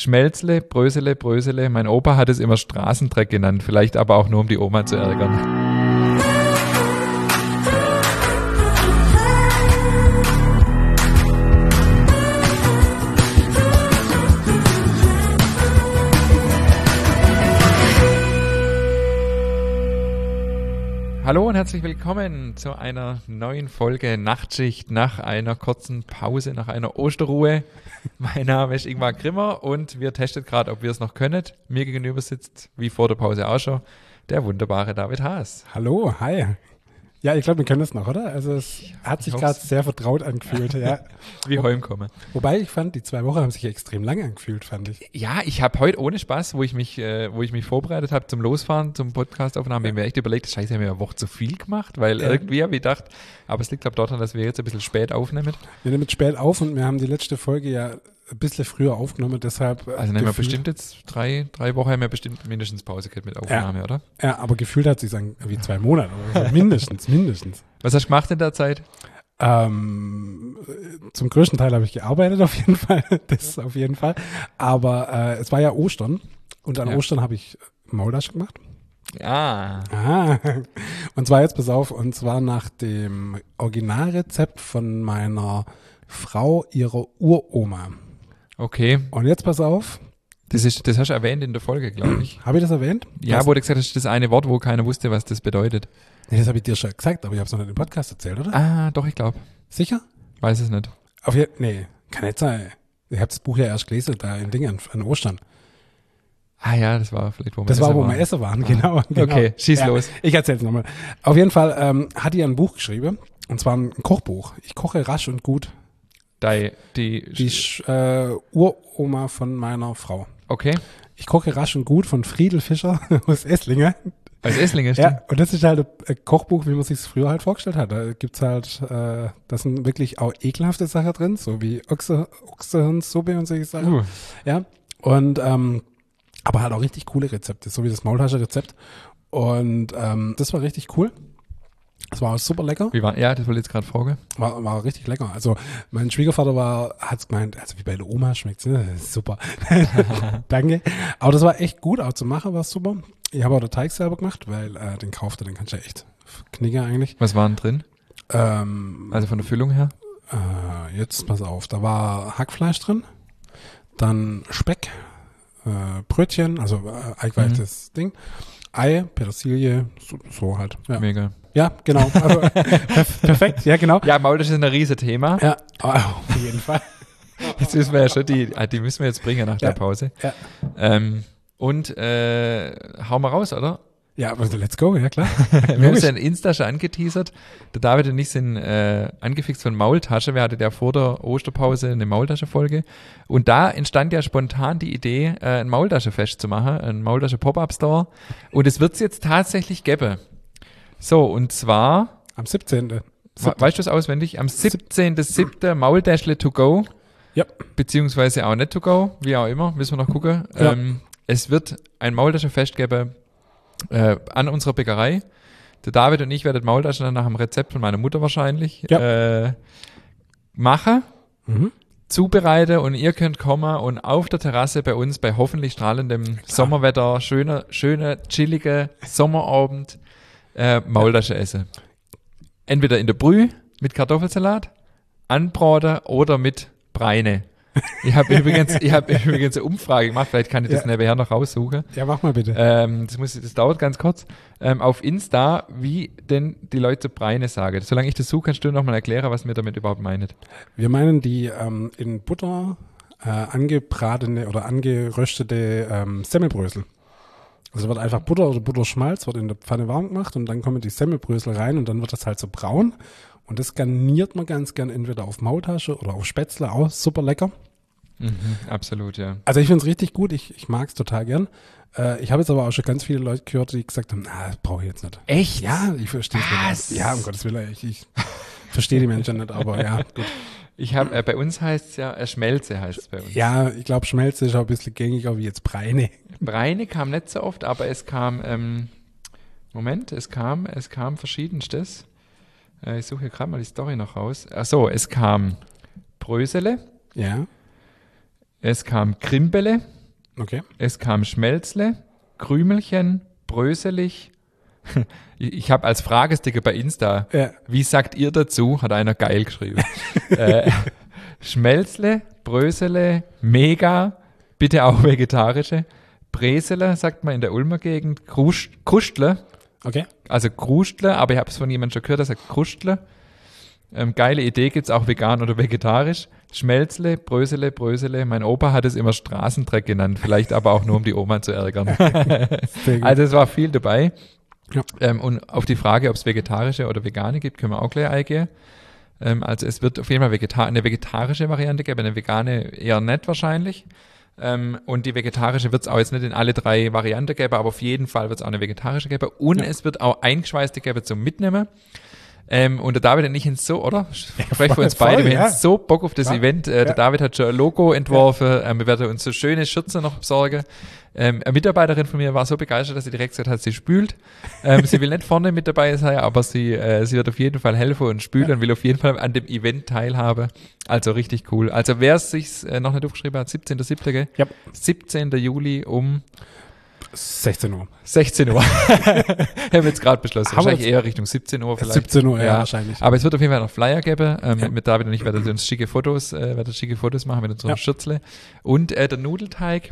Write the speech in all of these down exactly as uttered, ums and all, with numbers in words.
Schmelzle, Brösele, Brösele. Mein Opa hat es immer Straßendreck genannt, vielleicht aber auch nur, um die Oma zu ärgern. Hallo und herzlich willkommen zu einer neuen Folge Nachtschicht nach einer kurzen Pause, nach einer Osterruhe. Mein Name ist Ingmar Grimmer und wir testen gerade, ob wir es noch können. Mir gegenüber sitzt, wie vor der Pause auch schon, der wunderbare David Haas. Hallo, hi. Ja, ich glaube, wir können das noch, oder? Also es hat sich gerade sehr vertraut angefühlt. Ja. Wie heimkommen. Wobei ich fand, die zwei Wochen haben sich extrem lang angefühlt, fand ich. Ja, ich habe heute ohne Spaß, wo ich mich, äh, wo ich mich vorbereitet habe zum Losfahren, zum Podcastaufnahmen, ja. mir echt überlegt, scheiße, haben wir eine Woche zu viel gemacht, weil ja. irgendwie habe ich gedacht, aber es liegt glaube ich daran, dass wir jetzt ein bisschen spät aufnehmen. Wir nehmen spät auf und wir haben die letzte Folge ja ein bisschen früher aufgenommen, deshalb. Also nehmen wir bestimmt jetzt drei, drei Wochen haben wir bestimmt mindestens Pause gehabt mit Aufnahme, ja. oder? Ja, aber gefühlt hat es sich wie zwei Monate oder so. mindestens, mindestens. Was hast du gemacht in der Zeit? Ähm, zum größten Teil habe ich gearbeitet auf jeden Fall, das auf jeden Fall. Aber äh, es war ja Ostern und an ja. Ostern habe ich Maultaschen gemacht. Ja. Ah. Und zwar jetzt, pass auf, und zwar nach dem Originalrezept von meiner Frau, ihrer Uroma. Okay. Und jetzt pass auf. Das, ist, das hast du erwähnt in der Folge, glaube ich. Habe ich das erwähnt? Ja, was? Wo du gesagt hast, das eine Wort, wo keiner wusste, was das bedeutet. Nee, das habe ich dir schon gesagt, aber ich habe es noch nicht im Podcast erzählt, oder? Ah, doch, ich glaube. Sicher? Weiß es nicht. Auf je- nee, kann nicht sein. Ich habe das Buch ja erst gelesen, da in Dingen, an Ostern. Ah ja, das war vielleicht, wo wir Das war, wo waren. wir essen waren, genau. Ah. genau. Okay, schieß ja, los. Ich erzähle es nochmal. Auf jeden Fall ähm, hat die ein Buch geschrieben, und zwar ein Kochbuch. Ich koche rasch und gut. Die, die, die äh, Uroma von meiner Frau. Okay. Ich koche rasch und gut von Friedel Fischer aus Esslingen. Aus Esslingen, stimmt. Ja, und das ist halt ein Kochbuch, wie man sich es früher halt vorgestellt hat. Da gibt's halt, äh, da sind wirklich auch ekelhafte Sachen drin, so wie Ochse, Ochsensuppe und solche Sachen. Uh. Ja, und, ähm, aber halt auch richtig coole Rezepte, so wie das Maultaschen-Rezept. Und ähm, das war richtig cool. Das war auch super lecker. Wie war, ja, das wollte ich jetzt gerade fragen. War, war richtig lecker. Also mein Schwiegervater war, hat's gemeint, also wie bei der Oma schmeckt's, ne? Das ist super. Danke. Aber das war echt gut, auch zu machen war super. Ich habe auch den Teig selber gemacht, weil äh, den kaufte, den kannst du ja echt knicken eigentlich. Was war denn drin? Ähm, also von der Füllung her? Äh, jetzt pass auf, da war Hackfleisch drin, dann Speck, äh, Brötchen, also äh, eingeweichtes mhm. Ding, Ei, Petersilie, so, so halt. Ja. Mega. Ja, genau. Also, perfekt, ja, genau. Ja, Maultaschen ist ein riesen Thema. Ja, auf jeden Fall. Jetzt müssen wir ja schon, die, die müssen wir jetzt bringen nach der ja. Pause. Ja. Ähm, und äh, hauen wir raus, oder? Ja, also let's go, ja klar. Wir haben uns ja in Insta schon angeteasert. Der David und ich sind äh, angefixt von Maultasche. Wir hatten ja vor der Osterpause eine Maultasche-Folge. Und da entstand ja spontan die Idee, äh, ein Maultaschenfest zu machen, ein Maultasche-Pop-Up-Store. Und es wird es jetzt tatsächlich geben. So, und zwar am siebzehnten We- Weißt du es auswendig? Am siebzehnten siebten Maultäschle to go. Ja. Beziehungsweise auch nicht to go, wie auch immer, müssen wir noch gucken. Ja. Ähm, es wird ein Maultaschenfest geben äh, an unserer Bäckerei. Der David und ich werden Maultaschen dann nach dem Rezept von meiner Mutter wahrscheinlich ja. äh, machen, mhm. zubereiten und ihr könnt kommen und auf der Terrasse bei uns bei hoffentlich strahlendem Klar. Sommerwetter, schöner, schöner, chilliger Sommerabend äh, Maultasche ja. essen. Entweder in der Brühe mit Kartoffelsalat, anbraten oder mit Breine. Ich habe übrigens, ich habe übrigens eine Umfrage gemacht, vielleicht kann ich das ja. nebenher noch raussuchen. Ja, mach mal bitte. Ähm, das, muss, das dauert ganz kurz. Ähm, auf Insta, wie denn die Leute zu Breine sagen. Solange ich das suche, kannst du nochmal erklären, was wir damit überhaupt meinen. Wir meinen die ähm, in Butter äh, angebratene oder angeröstete ähm, Semmelbrösel. Also wird einfach Butter oder Butterschmalz wird in der Pfanne warm gemacht und dann kommen die Semmelbrösel rein und dann wird das halt so braun. Und das garniert man ganz gern entweder auf Maultasche oder auf Spätzle, auch super lecker. Mhm, absolut, ja. Also ich finde es richtig gut, ich, ich mag es total gern. Äh, ich habe jetzt aber auch schon ganz viele Leute gehört, die gesagt haben, na, das brauche ich jetzt nicht. Echt? Ja, ich verstehe es nicht. Ja, um Gottes Willen, ich, ich verstehe die Menschen nicht, aber ja, gut. Ich habe, äh, bei uns heißt es ja, äh, Schmelze heißt es bei uns. Ja, ich glaube, Schmelze ist auch ein bisschen gängiger wie jetzt Breine. Breine kam nicht so oft, aber es kam, ähm, Moment, es kam, es kam verschiedenstes. Äh, ich suche hier gerade mal die Story noch raus. Ach so, es kam Brösele. Ja. Es kam Krimbele. Okay. Es kam Schmelzle, Krümelchen, Bröselig. Ich, ich habe als Fragesticker bei Insta, Ja. wie sagt ihr dazu, hat einer geil geschrieben. äh, Schmelzle, Brösele, Mega, bitte auch vegetarische. Bresele, sagt man in der Ulmer Gegend, Krust, Krustle, Okay. also Krustle, aber ich habe es von jemandem schon gehört, der sagt Krustle. Ähm, geile Idee, gibt's auch vegan oder vegetarisch. Schmelzle, Brösele, Brösele. Mein Opa hat es immer Straßendreck genannt, vielleicht aber auch nur, um die Oma zu ärgern. Sehr gut. Also es war viel dabei. Ja. Ähm, und auf die Frage, ob es vegetarische oder vegane gibt, können wir auch gleich eingehen. Ähm, also es wird auf jeden Fall Vegeta- eine vegetarische Variante geben, eine vegane eher nicht wahrscheinlich. Ähm, und die vegetarische wird es auch jetzt nicht in alle drei Varianten geben, aber auf jeden Fall wird es auch eine vegetarische geben. Und Ja. es wird auch eingeschweißte geben zum Mitnehmen. Ähm, und der David und ich sind so, oder? Sprechen für uns voll, beide, wir ja. haben so Bock auf das Ja. Event. Äh, Ja. Der David hat schon ein Logo entworfen, ähm, wir werden uns so schöne Schürze noch besorgen. Ähm, eine Mitarbeiterin von mir war so begeistert, dass sie direkt gesagt hat, sie spült. Ähm, sie will nicht vorne mit dabei sein, aber sie, äh, sie wird auf jeden Fall helfen und spülen und will auf jeden Fall an dem Event teilhaben. Also richtig cool. Also wer es sich äh, noch nicht aufgeschrieben hat, siebzehnter siebter gell? Ja. siebzehnter Juli um sechzehn Uhr. sechzehn Uhr. Haben wir jetzt gerade beschlossen. Haben wir Wahrscheinlich jetzt- eher Richtung siebzehn Uhr vielleicht. siebzehn Uhr, ja, Ja. wahrscheinlich. Aber es wird auf jeden Fall noch Flyer geben. Ähm, Ja. Mit David und ich werden uns schicke Fotos, äh, werden schicke Fotos machen mit unserem Ja. Schürzle. Und äh, der Nudelteig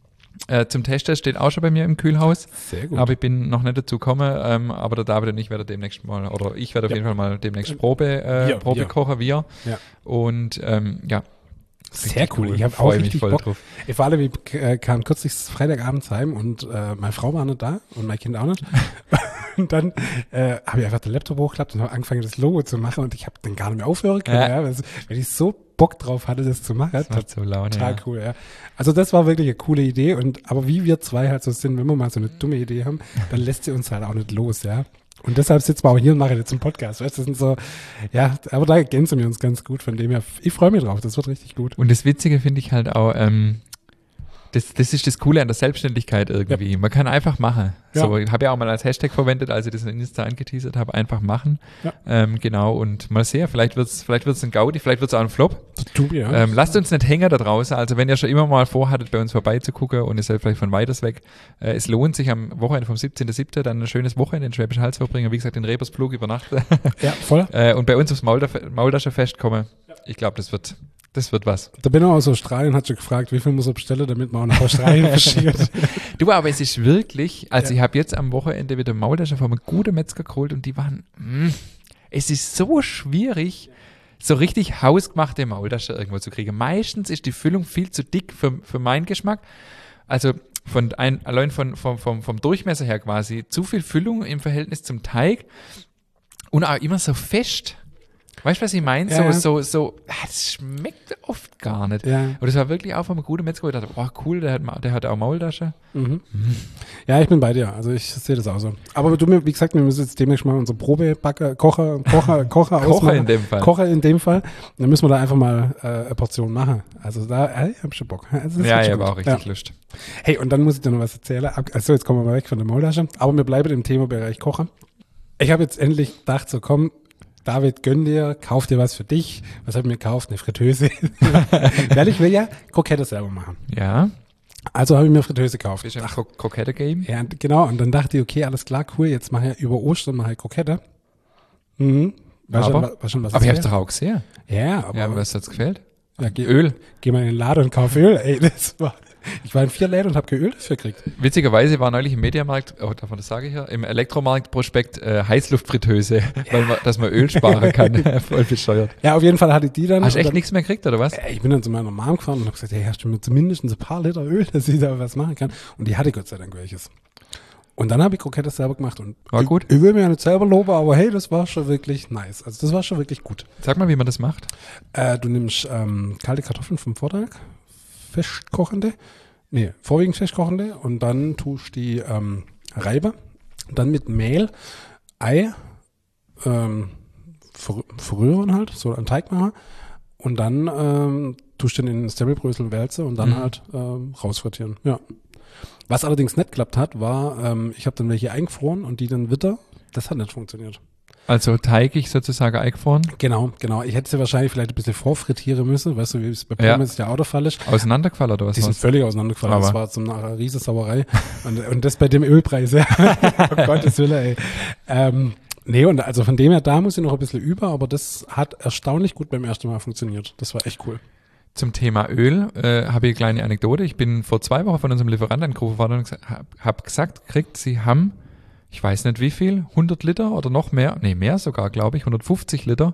äh, zum Testen steht auch schon bei mir im Kühlhaus. Sehr gut. Aber ich bin noch nicht dazu gekommen. Ähm, aber der David und ich werden demnächst mal, oder ich werde auf Ja. jeden Fall mal demnächst Probe, äh, Wir, Probe wir. kochen, wir. Ja. Und ähm, ja. Sehr richtig cool. Ich habe auch Freu mich richtig voll Bock. drauf. Ich vor allem, ich äh, kam kürzlich Freitagabends heim und äh, meine Frau war nicht da und mein Kind auch nicht. Und dann äh, habe ich einfach den Laptop hochgeklappt und habe angefangen, das Logo zu machen und ich habe dann gar nicht mehr aufhören können, Ja. ja. weil, weil ich so Bock drauf hatte, das zu machen. Das macht so Laune. Total Ja. cool, ja. Also das war wirklich eine coole Idee und aber wie wir zwei halt so sind, wenn wir mal so eine dumme Idee haben, dann lässt sie uns halt auch nicht los, ja. Und deshalb sitzen wir auch hier und machen jetzt einen Podcast, weißt du, das sind so, ja, aber da ergänzen wir uns ganz gut, von dem her, ich freue mich drauf, das wird richtig gut. Und das Witzige finde ich halt auch, ähm, das, das ist das Coole an der Selbstständigkeit irgendwie. Man kann einfach machen. Ja. So, ich habe ja auch mal als Hashtag verwendet, als ich das in Insta angeteasert habe, einfach machen. Ja. Ähm, genau, und mal sehen, vielleicht wird's, vielleicht wird's ein Gaudi, vielleicht wird's auch ein Flop. Du, ja. Ähm, lasst uns nicht hängen da draußen. Also wenn ihr schon immer mal vorhattet, bei uns vorbeizugucken und ihr seid vielleicht von weiters weg, äh, es lohnt sich am Wochenende vom siebzehnten siebten dann ein schönes Wochenende in Schwäbisch Hall zu verbringen. Wie gesagt, in Rebersplug übernachten. ja, voll. äh, und bei uns aufs Maulda- Maultaschenfest kommen. Ich glaube, das wird, das wird was. Da bin ich auch aus Australien, hat schon gefragt, wie viel muss er bestellen, damit man auch nach Australien verschickt. Du, aber es ist wirklich, also Ja. ich habe jetzt am Wochenende wieder Maultaschen von einem guten Metzger geholt und die waren, mh, es ist so schwierig, so richtig hausgemachte Maultasche irgendwo zu kriegen. Meistens ist die Füllung viel zu dick für, für meinen Geschmack. Also von ein, allein von, vom, vom, vom Durchmesser her quasi zu viel Füllung im Verhältnis zum Teig und auch immer so fest. Weißt du, was ich meine? Ja. So, so, so, ah, das schmeckt oft gar nicht. Ja. Und das war wirklich auch von einem guten Metzger, wo ich dachte, boah, cool, der hat, Ma- der hat auch Maultasche. Mhm. Ja, ich bin bei dir. Also ich sehe das auch so. Aber du, wie gesagt, wir müssen jetzt demnächst mal unsere Probebacker, Kocher, Kocher, Kocher Kocher ausmachen. in dem Fall. Kocher in dem Fall. Dann müssen wir da einfach mal äh, eine Portion machen. Also da, äh, ich hab schon Bock. Also das Ja, wird schon ja, war gut. auch richtig Ja. Lust. Hey, und dann muss ich dir noch was erzählen. Ab- Also jetzt kommen wir mal weg von der Maultasche. Aber wir bleiben im Themenbereich Kocher. Ich habe jetzt endlich gedacht, so komm, David, gönn dir, kauf dir was für dich. Was habe ich mir gekauft? Eine Fritteuse. Weil ich will ja Krokette selber machen. Ja, Also habe ich mir Fritteuse gekauft. bist du im Kro- Krokette-Game? Ja, und genau. Und dann dachte ich, okay, alles klar, cool, jetzt mache ich über Ostern mache ich Krokette. Mhm. War schon, Aber- wa- war schon was Aber ich es hab's doch auch gesehen. wär. Ja, aber Ja, aber was hat's gefällt? ja, geh, Öl. geh mal in den Laden und kauf Öl. Ey, das war, ich war in vier Läden und habe Öl dafür gekriegt. Witzigerweise war neulich im Mediamarkt, oh, davon das sage ich ja, im Elektromarkt-Prospekt äh, Heißluftfritteuse, weil man, dass man Öl sparen kann. Voll bescheuert. Ja, auf jeden Fall hatte ich die dann. Hast du und echt dann, nichts mehr gekriegt, oder was? Ey, ich bin dann zu meiner Mom gefahren und habe gesagt, hey, hast du mir zumindest ein paar Liter Öl, dass ich da was machen kann? Und die hatte Gott sei Dank welches. Und dann habe ich Krokette selber gemacht und War ich, gut? Ich will mir ja nicht selber loben, aber hey, das war schon wirklich nice. Also das war schon wirklich gut. Sag mal, wie man das macht. Äh, du nimmst ähm, kalte Kartoffeln vom Vortag, festkochende, nee, vorwiegend festkochende und dann tust die ähm, reiben, dann mit Mehl, Ei, ähm, ver verrühren halt, so einen Teig machen und dann ähm, tust du den in den Stembelbrösel wälze und dann Mhm. halt ähm, rausfrittieren, ja. Was allerdings nicht geklappt hat, war, ähm, ich habe dann welche eingefroren und die dann Witter, das hat nicht funktioniert. Also teigig sozusagen eingefroren? Genau, genau. Ich hätte sie wahrscheinlich vielleicht ein bisschen vorfrittieren müssen, weißt du, wie es bei Pommes ja, ja auch der Fall ist. Auseinandergefallen oder was? Die sind war's? völlig auseinandergefallen. Aber. Das war zum nachher eine riesen Sauerei. und, und das bei dem Ölpreis, ja. um Gottes Willen, ey. Ähm, nee, und also von dem her, da muss ich noch ein bisschen über, aber das hat erstaunlich gut beim ersten Mal funktioniert. Das war echt cool. Zum Thema Öl äh, habe ich eine kleine Anekdote. Ich bin vor zwei Wochen von unserem Lieferanten angerufen worden und habe hab gesagt, kriegt, sie haben, ich weiß nicht wie viel, hundert Liter oder noch mehr, nee, mehr sogar, glaube ich, hundertfünfzig Liter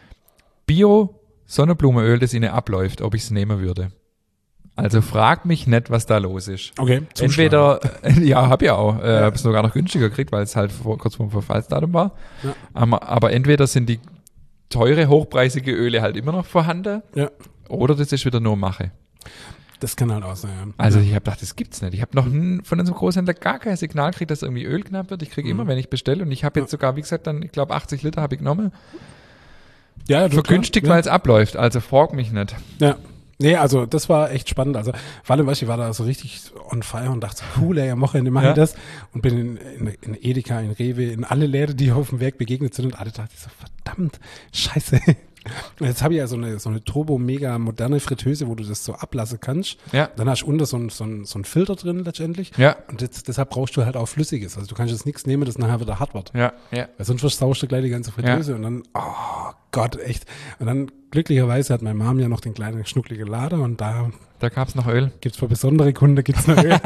Bio-Sonnenblumenöl, das ihnen abläuft, ob ich es nehmen würde. Also frag mich nicht, was da los ist. Okay, entweder, äh, ja, habe ich auch, äh, ja. habe es sogar noch günstiger gekriegt, weil es halt vor, kurz vor dem Verfallsdatum war. Ja. Aber, aber entweder sind die teure, hochpreisige Öle halt immer noch vorhanden. Ja. Oder das ist wieder nur Mache. Das kann halt auch sein, ja. Also ich habe gedacht, das gibt's nicht. Ich habe noch n, von unserem Großhändler gar kein Signal gekriegt, dass irgendwie Öl knapp wird. Ich kriege mhm. immer, wenn ich bestelle. Und ich habe jetzt sogar, wie gesagt, dann, ich glaube, achtzig Liter habe ich genommen. Ja, du vergünstigt, ja. weil es abläuft. Also frag mich nicht. Ja. Nee, also das war echt spannend. Also vor allem, weißt du, ich war da so richtig on fire und dachte, cool, ey, am Wochenende mache ich ja. das. Und bin in, in, in Edeka, in Rewe, in alle Läden, die auf dem Werk begegnet sind. Und alle dachten so, verdammt, scheiße. Und jetzt habe ich ja so eine, so eine turbo-mega moderne Fritteuse, wo du das so ablassen kannst. Ja. Dann hast du unten so ein, so ein, so ein Filter drin letztendlich. Ja. Und jetzt, deshalb brauchst du halt auch Flüssiges. Also du kannst jetzt nichts nehmen, das nachher wieder hart wird. Ja. Ja. Weil sonst versaust du gleich die ganze Fritteuse. Ja. Und dann, oh Gott, echt. Und dann glücklicherweise hat meine Mom ja noch den kleinen schnuckligen Lader und da Da gab's noch Öl. Gibt's für besondere Kunden gibt's noch Öl.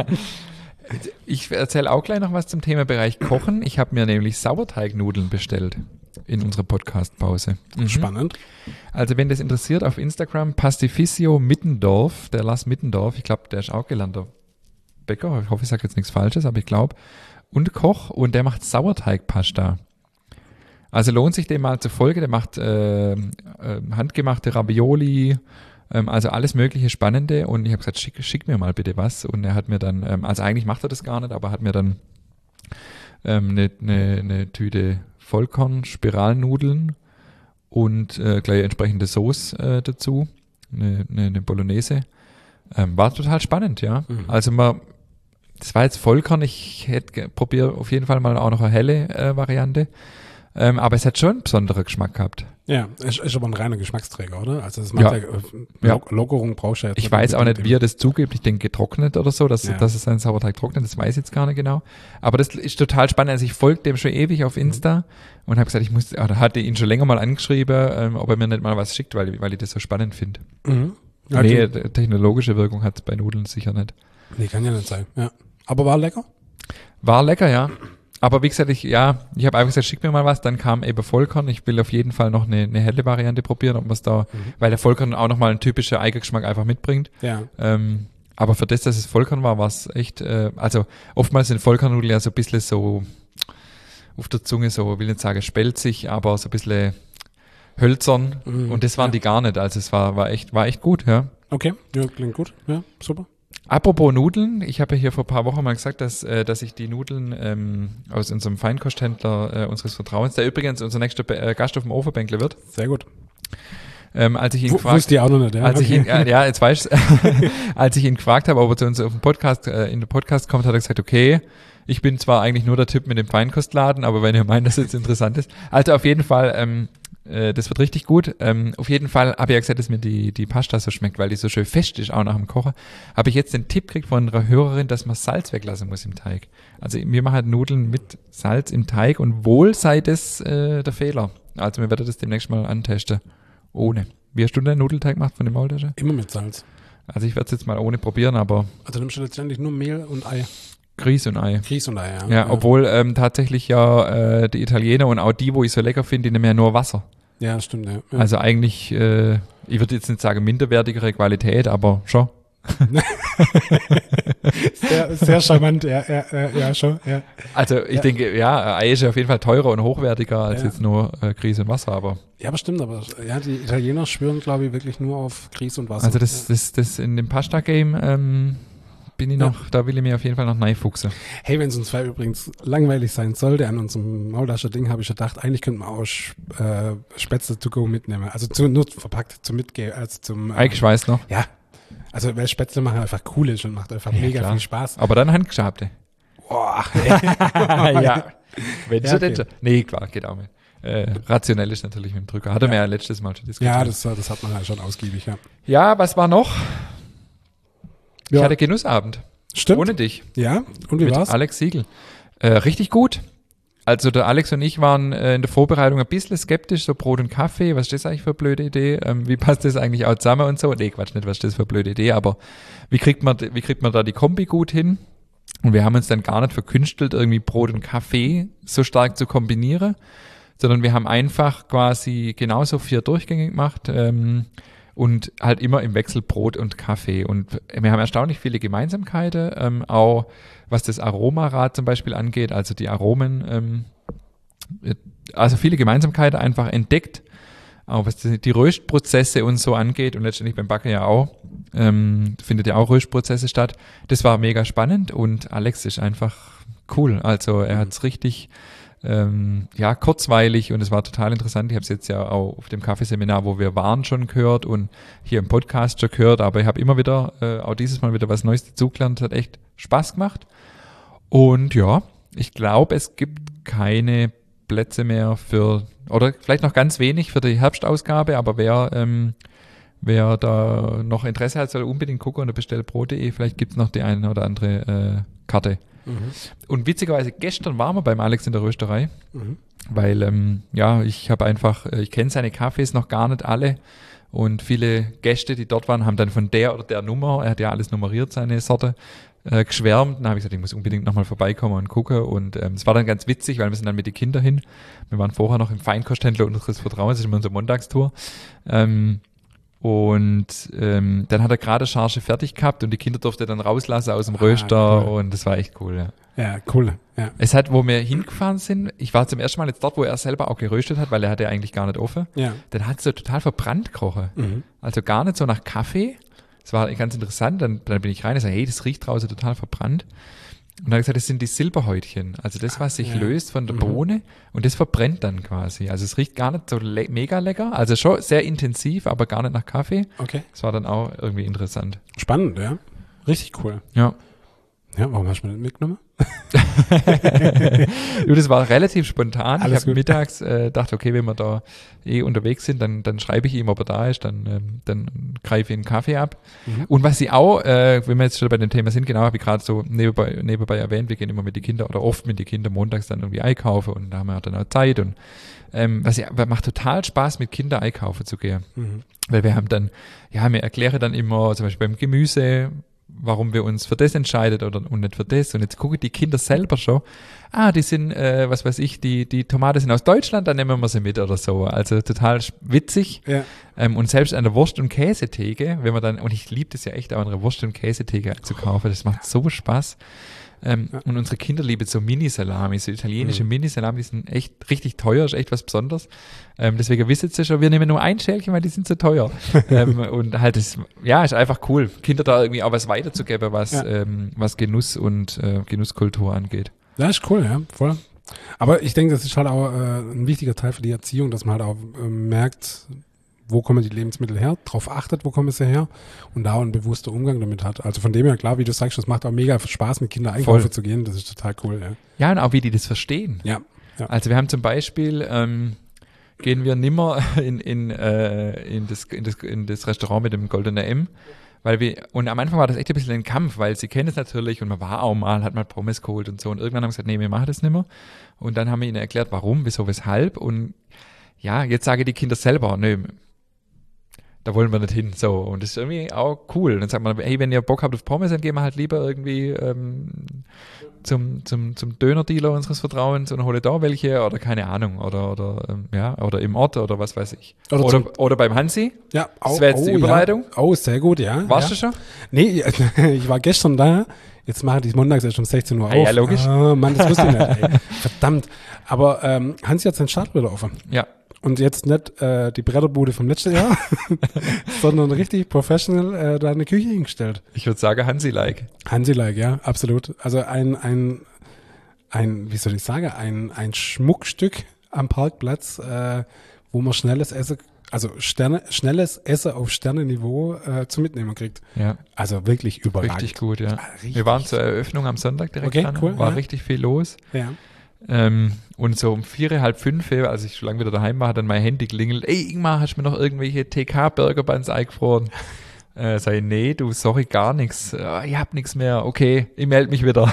Ich erzähle auch gleich noch was zum Thema Bereich Kochen. Ich habe mir nämlich Sauerteignudeln bestellt in unserer Podcast-Pause. Mhm. Spannend. Also wenn das interessiert, auf Instagram Pastificio Mittendorf, der Lars Mittendorf, ich glaube, der ist auch gelernter Bäcker, ich hoffe, ich sage jetzt nichts Falsches, aber ich glaube, und Koch, und der macht Sauerteigpasta. Also lohnt sich dem mal zu folgen, der macht äh, äh, handgemachte Ravioli, ähm, also alles mögliche Spannende, und ich habe gesagt, schick, schick mir mal bitte was, und er hat mir dann, ähm, also eigentlich macht er das gar nicht, aber hat mir dann ähm, eine, eine, eine Tüte Vollkorn-Spiralnudeln und äh, gleich entsprechende Sauce äh, dazu, eine, eine, eine Bolognese. Ähm, war total spannend, ja. Mhm. Also man, das war jetzt Vollkorn, ich hätte probiere auf jeden Fall mal auch noch eine helle äh, Variante. Ähm, aber es hat schon einen besonderen Geschmack gehabt. Ja, ist, ist aber ein reiner Geschmacksträger, oder? Also das macht ja, ja, ja. Lockerung brauchst du ja jetzt. Ich weiß auch nicht, wie er das zugibt. Ich denke getrocknet oder so, dass, ja. dass es seinen Sauerteig trocknet, das weiß ich jetzt gar nicht genau. Aber das ist total spannend. Also ich folge dem schon ewig auf Insta mhm. und habe gesagt, ich muss, oder hatte ihn schon länger mal angeschrieben, ähm, ob er mir nicht mal was schickt, weil, weil ich das so spannend finde. Mhm. Ja, nee, die, technologische Wirkung hat es bei Nudeln sicher nicht. Nee, kann ja nicht sein, ja. Aber war lecker? War lecker, ja. Aber wie gesagt, ich, ja, ich habe einfach gesagt, schick mir mal was, dann kam eben Vollkorn. Ich will auf jeden Fall noch eine, eine helle Variante probieren, ob man es da, mhm. weil der Vollkorn auch nochmal einen typischen Eigengeschmack einfach mitbringt. Ja. Ähm, aber für das, dass es Vollkorn war, war es echt, äh, also oftmals sind Vollkornnudeln ja so ein bisschen so auf der Zunge so, will nicht sagen spelzig, aber so ein bisschen hölzern. Mhm. Und das waren ja. die gar nicht. Also es war, war echt, war echt gut, ja. Okay, ja, klingt gut, ja, super. Apropos Nudeln, ich habe ja hier vor ein paar Wochen mal gesagt, dass, äh, dass ich die Nudeln ähm, aus unserem Feinkosthändler äh, unseres Vertrauens, der übrigens unser nächster Be- äh, Gast auf dem Ofenbänkle wird. Sehr gut. Ähm, als ich ihn w- gefragt, wusste ich auch noch nicht, ja. Als okay. ich ihn, äh, ja, jetzt weißt du, als ich ihn gefragt habe, ob er zu uns auf dem Podcast, äh, in den Podcast kommt, hat er gesagt, okay, ich bin zwar eigentlich nur der Typ mit dem Feinkostladen, aber wenn ihr meint, dass es jetzt interessant ist. Also auf jeden Fall, ähm, äh, das wird richtig gut. Ähm, auf jeden Fall habe ich ja gesagt, dass mir die, die Pasta so schmeckt, weil die so schön fest ist, auch nach dem Kochen. Habe ich jetzt den Tipp gekriegt von einer Hörerin, dass man Salz weglassen muss im Teig. Also wir machen halt Nudeln mit Salz im Teig, und wohl sei das äh, der Fehler. Also wir werden das demnächst mal antesten. Ohne. Wie hast du den Nudelteig gemacht von dem Maultasche? Immer mit Salz. Also ich werde es jetzt mal ohne probieren, aber... Also nimmst du letztendlich nur Mehl und Ei? Grieß und Ei. Grieß und Ei, ja. Ja, ja. Obwohl ähm, tatsächlich ja äh, die Italiener und auch die, wo ich so lecker finde, die nehmen ja nur Wasser. Ja, stimmt, ja. ja. Also eigentlich, äh, ich würde jetzt nicht sagen minderwertigere Qualität, aber schon. sehr, sehr charmant, ja, ja, ja, ja schon. Ja. Also ich ja. denke, ja, Ei ist ja auf jeden Fall teurer und hochwertiger als ja. jetzt nur äh, Grieß und Wasser, aber... Ja, aber stimmt, aber ja, die Italiener schwören, glaube ich, wirklich nur auf Grieß und Wasser. Also das, ja. das, das in dem Pasta-Game... Ähm, bin ich noch, ja. da will ich mir auf jeden Fall noch reinfuchsen. Hey, wenn es uns zwei übrigens langweilig sein sollte, an unserem Maultascher-Ding habe ich gedacht, eigentlich könnte man auch äh, Spätzle to go mitnehmen. Also zu, nur verpackt zum Mitgehen, also zum... Ähm, Eigeschweißt noch? Ja. Also weil Spätzle machen einfach cool ist und macht einfach ja, mega klar. viel Spaß. Aber dann handgeschabte. Boah. ja. Wenn ja, okay. Denn, nee, klar, geht auch mit. äh, rationell ist natürlich mit dem Drücker. Hatte ja. man ja letztes Mal schon diskutiert. Ja, das, das hat man ja schon ausgiebig, ja. Ja, was war noch? Ich Ja. hatte Genussabend. Stimmt. Ohne dich. Ja, und wie mit war's? Alex Siegel. Äh, richtig gut. Also der Alex und ich waren äh, in der Vorbereitung ein bisschen skeptisch, so Brot und Kaffee, was ist das eigentlich für eine blöde Idee? Ähm, wie passt das eigentlich auch zusammen und so? Nee, Quatsch, nicht, was ist das für eine blöde Idee, aber wie kriegt man, wie kriegt man da die Kombi gut hin? Und wir haben uns dann gar nicht verkünstelt, irgendwie Brot und Kaffee so stark zu kombinieren, sondern wir haben einfach quasi genauso vier Durchgänge gemacht ähm, und halt immer im Wechsel Brot und Kaffee. Und wir haben erstaunlich viele Gemeinsamkeiten, ähm, auch was das Aromarad zum Beispiel angeht, also die Aromen, ähm, also viele Gemeinsamkeiten einfach entdeckt, auch was die, die Röstprozesse und so angeht und letztendlich beim Backen ja auch, ähm, findet ja auch Röstprozesse statt. Das war mega spannend und Alex ist einfach cool, also er hat es richtig ähm, ja, kurzweilig und es war total interessant. Ich habe es jetzt ja auch auf dem Kaffeeseminar, wo wir waren, schon gehört und hier im Podcast schon gehört, aber ich habe immer wieder, äh, auch dieses Mal wieder was Neues dazugelernt, hat echt Spaß gemacht. Und ja, ich glaube, es gibt keine Plätze mehr für, oder vielleicht noch ganz wenig für die Herbstausgabe, aber wer, ähm, wer da noch Interesse hat, soll unbedingt gucken unter bestellbrot punkt de, vielleicht gibt es noch die eine oder andere äh, Karte. Mhm. Und witzigerweise, gestern waren wir beim Alex in der Rösterei, mhm. weil, ähm, ja, ich habe einfach, ich kenne seine Kaffees noch gar nicht alle und viele Gäste, die dort waren, haben dann von der oder der Nummer, er hat ja alles nummeriert, seine Sorte, äh, geschwärmt. Dann habe ich gesagt, ich muss unbedingt nochmal vorbeikommen und gucken und ähm, es war dann ganz witzig, weil wir sind dann mit den Kindern hin. Wir waren vorher noch im Feinkosthändler unseres Vertrauens, das ist immer unsere Montagstour. Ähm, Und ähm, dann hat er gerade Charge fertig gehabt und die Kinder durfte dann rauslassen aus dem Röster ah, cool. Und das war echt cool, ja. Ja, cool, ja. Es hat, wo wir hingefahren sind, ich war zum ersten Mal jetzt dort, wo er selber auch geröstet hat, weil er hatte ja eigentlich gar nicht offen. Ja. Dann hat es so total verbrannt gerochen. Mhm. Also gar nicht so nach Kaffee. Das war ganz interessant. Dann, dann bin ich rein und sage, hey, das riecht draußen total verbrannt. Und dann hat er gesagt, das sind die Silberhäutchen. Also das, was sich ja. löst von der mhm. Bohne und das verbrennt dann quasi. Also es riecht gar nicht so le- mega lecker. Also schon sehr intensiv, aber gar nicht nach Kaffee. Okay. Das war dann auch irgendwie interessant. Spannend, ja. Richtig cool. Ja. Ja, warum hast du mir das mitgenommen? du, das war relativ spontan. Alles ich habe mittags äh, gedacht, okay, wenn wir da eh unterwegs sind, dann, dann schreibe ich ihm, ob er da ist, dann, ähm, dann greife ich einen Kaffee ab. Mhm. Und was sie auch, äh, wenn wir jetzt schon bei dem Thema sind, genau, habe ich gerade so nebenbei, nebenbei erwähnt, wir gehen immer mit den Kindern oder oft mit den Kindern montags dann irgendwie einkaufen und da haben wir dann auch Zeit und ähm, was ja, macht total Spaß, mit Kindern einkaufen zu gehen. Mhm. Weil wir haben dann, ja, wir erklären dann immer, zum Beispiel beim Gemüse, warum wir uns für das entscheidet oder und nicht für das. Und jetzt gucken die Kinder selber schon, ah, die sind, äh, was weiß ich, die, die Tomaten sind aus Deutschland, dann nehmen wir sie mit oder so. Also total witzig. Ja. Ähm, und selbst an der Wurst- und Käsetheke, wenn man dann, und ich liebe das ja echt, auch an der Wurst- und Käsetheke zu kaufen, das macht so Spaß. Ähm, ja. Und unsere Kinder lieben so Mini-Salami, so italienische mhm. Mini-Salami, die sind echt richtig teuer, ist echt was Besonderes. Ähm, deswegen wissen sie schon, wir nehmen nur ein Schälchen, weil die sind so teuer. ähm, und halt, das, ja, ist einfach cool, Kinder da irgendwie auch was weiterzugeben, was, ja. ähm, was Genuss und äh, Genusskultur angeht. Ja, ist cool, ja, voll. Aber ich denke, das ist halt auch äh, ein wichtiger Teil für die Erziehung, dass man halt auch äh, merkt, wo kommen die Lebensmittel her, darauf achtet, wo kommen sie her und da einen bewussten Umgang damit hat. Also von dem her, klar, wie du sagst, das macht auch mega Spaß, mit Kindern einkaufen Voll. zu gehen, das ist total cool. Ja, ja und auch wie die das verstehen. Ja. ja. Also wir haben zum Beispiel, ähm, gehen wir nimmer in, in, äh, in, das, in, das, in das Restaurant mit dem goldenen M, weil wir, und am Anfang war das echt ein bisschen ein Kampf, weil sie kennen es natürlich und man war auch mal, hat mal Pommes geholt und so und irgendwann haben wir gesagt, nee, wir machen das nimmer und dann haben wir ihnen erklärt, warum, wieso, weshalb und ja, jetzt sagen die Kinder selber, nö, da wollen wir nicht hin, so. Und das ist irgendwie auch cool. Und dann sagt man, hey, wenn ihr Bock habt auf Pommes, dann gehen wir halt lieber irgendwie ähm, zum, zum, zum Dönerdealer unseres Vertrauens und hole da welche oder keine Ahnung. Oder, oder, ähm, ja, oder im Ort oder was weiß ich. Oder, oder, oder beim Hansi. Ja, auch, das wäre jetzt oh, die Überleitung. Ja. Oh, sehr gut, ja. Warst ja. du schon? Nee, ich war gestern da. Jetzt machen die montags erst um sechzehn Uhr auf. Ja, logisch. Ah, Mann, das wusste ich nicht. Ey. Verdammt. Aber ähm, Hansi hat seinen Start wieder offen. Ja. Und jetzt nicht äh, die Bretterbude vom letzten Jahr, sondern richtig professional äh, da eine Küche hingestellt. Ich würde sagen Hansi-like. Hansi-like, ja, absolut. Also ein, ein, ein, wie soll ich sagen, ein, ein Schmuckstück am Parkplatz, äh, wo man schnelles Essen, also Sterne, schnelles Essen auf Sternenniveau äh, zum Mitnehmen kriegt. Ja. Also wirklich überragend. Richtig gut, ja. Ah, richtig. Wir waren zur Eröffnung am Sonntag direkt okay, dran. Cool, war ja. richtig viel los. Ja. Ähm, und so um vier, halb fünf, als ich schon lange wieder daheim war, hat dann mein Handy klingelt. Ey, Ingmar, hast du mir noch irgendwelche T K-Burger-Buns eingefroren? Äh, sag ich, nee, du, sorry, gar nichts. Äh, ich hab nichts mehr. Okay, ich melde mich wieder.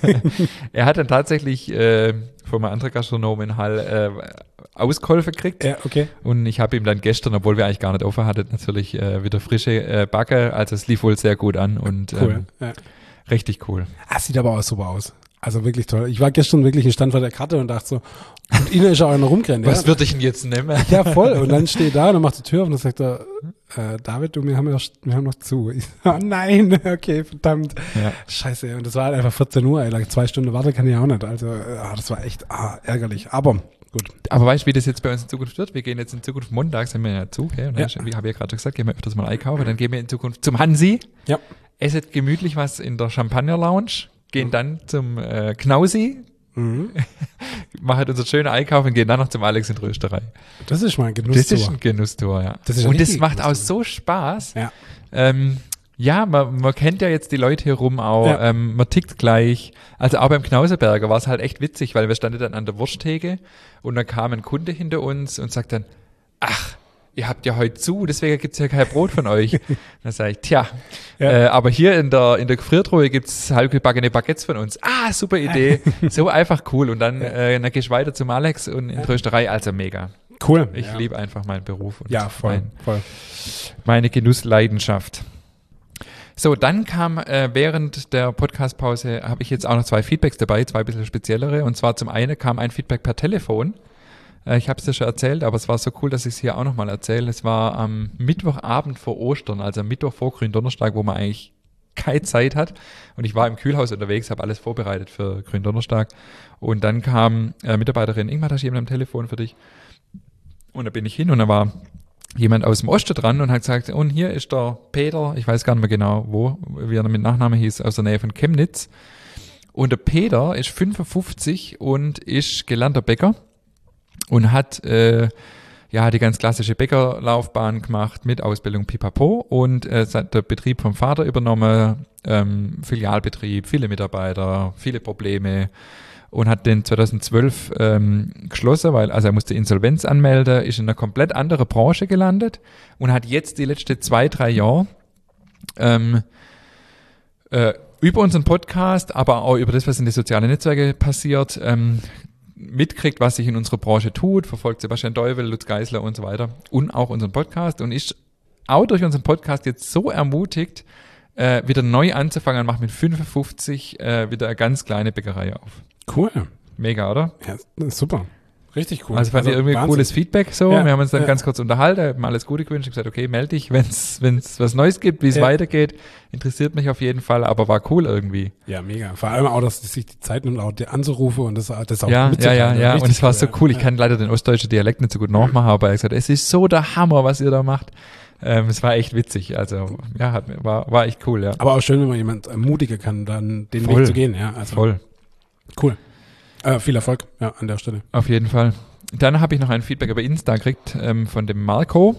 Er hat dann tatsächlich äh, von einem anderen Gastronomen in Hall äh, Auskäufe gekriegt. Ja, okay. Und ich habe ihm dann gestern, obwohl wir eigentlich gar nicht offen hatten, natürlich äh, wieder frische äh, Backe. Also es lief wohl sehr gut an und Cool. ähm, Ja. richtig cool. Ah, sieht aber auch super aus. Also wirklich toll. Ich war gestern wirklich im Stand vor der Karte und dachte so, und Ihnen ist auch einer rumgerannt. Was ja? würde ich denn jetzt nehmen? Ja, voll. Und dann steht da und dann macht die Tür auf und dann sagt er, äh, David, du, wir haben, ja, wir haben noch zu. Ich so, oh nein, okay, verdammt. Ja. Scheiße. Und das war halt einfach vierzehn Uhr, ey. Like, zwei Stunden Warte kann ich auch nicht. Also, äh, das war echt ah, ärgerlich. Aber gut. Aber weißt du, wie das jetzt bei uns in Zukunft wird? Wir gehen jetzt in Zukunft montags, haben wir ja zu, okay? Und Ja. dann, wie habe ich ja gerade schon gesagt, gehen wir öfters mal einkaufen. Dann gehen wir in Zukunft zum Hansi, Ja. essen gemütlich was in der Champagner-Lounge, gehen dann zum äh, Knausi, Mhm. machen unseren schönen Einkauf und gehen dann noch zum Alex in die Rösterei. Das ist mal ein Genuss. Das ist ein Genusstour, ja. Das ist ein und das richtig macht auch Genusstour. so Spaß. Ja. Ähm, ja, man, man kennt ja jetzt die Leute hier rum auch, Ja. ähm, man tickt gleich. Also auch beim Knauseberger war es halt echt witzig, weil wir standen dann an der Wursttheke und dann kam ein Kunde hinter uns und sagt dann, ach, ihr habt ja heute zu, deswegen gibt's ja kein Brot von euch. Dann sage ich, tja, Ja. äh, aber hier in der in der Gefriertruhe gibt's halbgebackene Baguettes von uns. Ah, super Idee. So einfach cool. Und dann, äh, dann gehst du weiter zum Alex und in die Rösterei, also mega. Cool. Ich ja. liebe einfach meinen Beruf und Ja, voll, mein, voll. meine Genussleidenschaft. So, dann kam äh, während der Podcastpause, habe ich jetzt auch noch zwei Feedbacks dabei, zwei bisschen speziellere. Und zwar zum einen kam ein Feedback per Telefon. Äh, ich habe es dir schon erzählt, aber es war so cool, dass ich es hier auch nochmal erzähle. Es war am Mittwochabend vor Ostern, also am Mittwoch vor Gründonnerstag, wo man eigentlich keine Zeit hat. Und ich war im Kühlhaus unterwegs, habe alles vorbereitet für Gründonnerstag. Und dann kam äh, Mitarbeiterin, Ingmar, da ist jemand am Telefon für dich. Und da bin ich hin und da war jemand aus dem Osten dran und hat gesagt, und hier ist der Peter, ich weiß gar nicht mehr genau, wo, wie er mit Nachname hieß, aus der Nähe von Chemnitz. Und der Peter ist fünfundfünfzig und ist gelernter Bäcker und hat äh, ja die ganz klassische Bäckerlaufbahn gemacht mit Ausbildung Pipapo und äh, hat der Betrieb vom Vater übernommen, ähm, Filialbetrieb, viele Mitarbeiter, viele Probleme. Und hat den zweitausendzwölf ähm, geschlossen, weil also er musste Insolvenz anmelden, ist in einer komplett anderen Branche gelandet und hat jetzt die letzten zwei, drei Jahre ähm, äh, über unseren Podcast, aber auch über das, was in den sozialen Netzwerken passiert, ähm, mitkriegt, was sich in unserer Branche tut, verfolgt Sebastian Deuvel, Lutz Geisler und so weiter und auch unseren Podcast und ist auch durch unseren Podcast jetzt so ermutigt, äh, wieder neu anzufangen und macht mit fünfundfünfzig äh, wieder eine ganz kleine Bäckerei auf. Cool. Mega, oder? Ja, super. Richtig cool. Also fand ich irgendwie ein Wahnsinn. cooles Feedback so. Ja, Wir haben uns dann ja. ganz kurz unterhalten, haben alles Gute gewünscht und gesagt, okay, melde dich, wenn es was Neues gibt, wie es Ja. weitergeht. Interessiert mich auf jeden Fall, aber war cool irgendwie. Ja, mega. Vor allem auch, dass sich die Zeit nimmt, auch die anzurufen und das, das auch Ja, ja, mitzuteilen. ja, ja. Richtig Und es war so cool. Ich ja. kann leider den ostdeutschen Dialekt nicht so gut nachmachen, aber er hat gesagt, es ist so der Hammer, was ihr da macht. Ähm, es war echt witzig. Also, ja, hat, war, war echt cool, ja. Aber auch schön, wenn man jemand ermutigen kann, dann den Voll. Weg zu gehen. Ja, also Voll. cool. Äh, viel Erfolg, ja, an der Stelle. Auf jeden Fall. Dann habe ich noch ein Feedback über Insta gekriegt ähm, von dem Marco.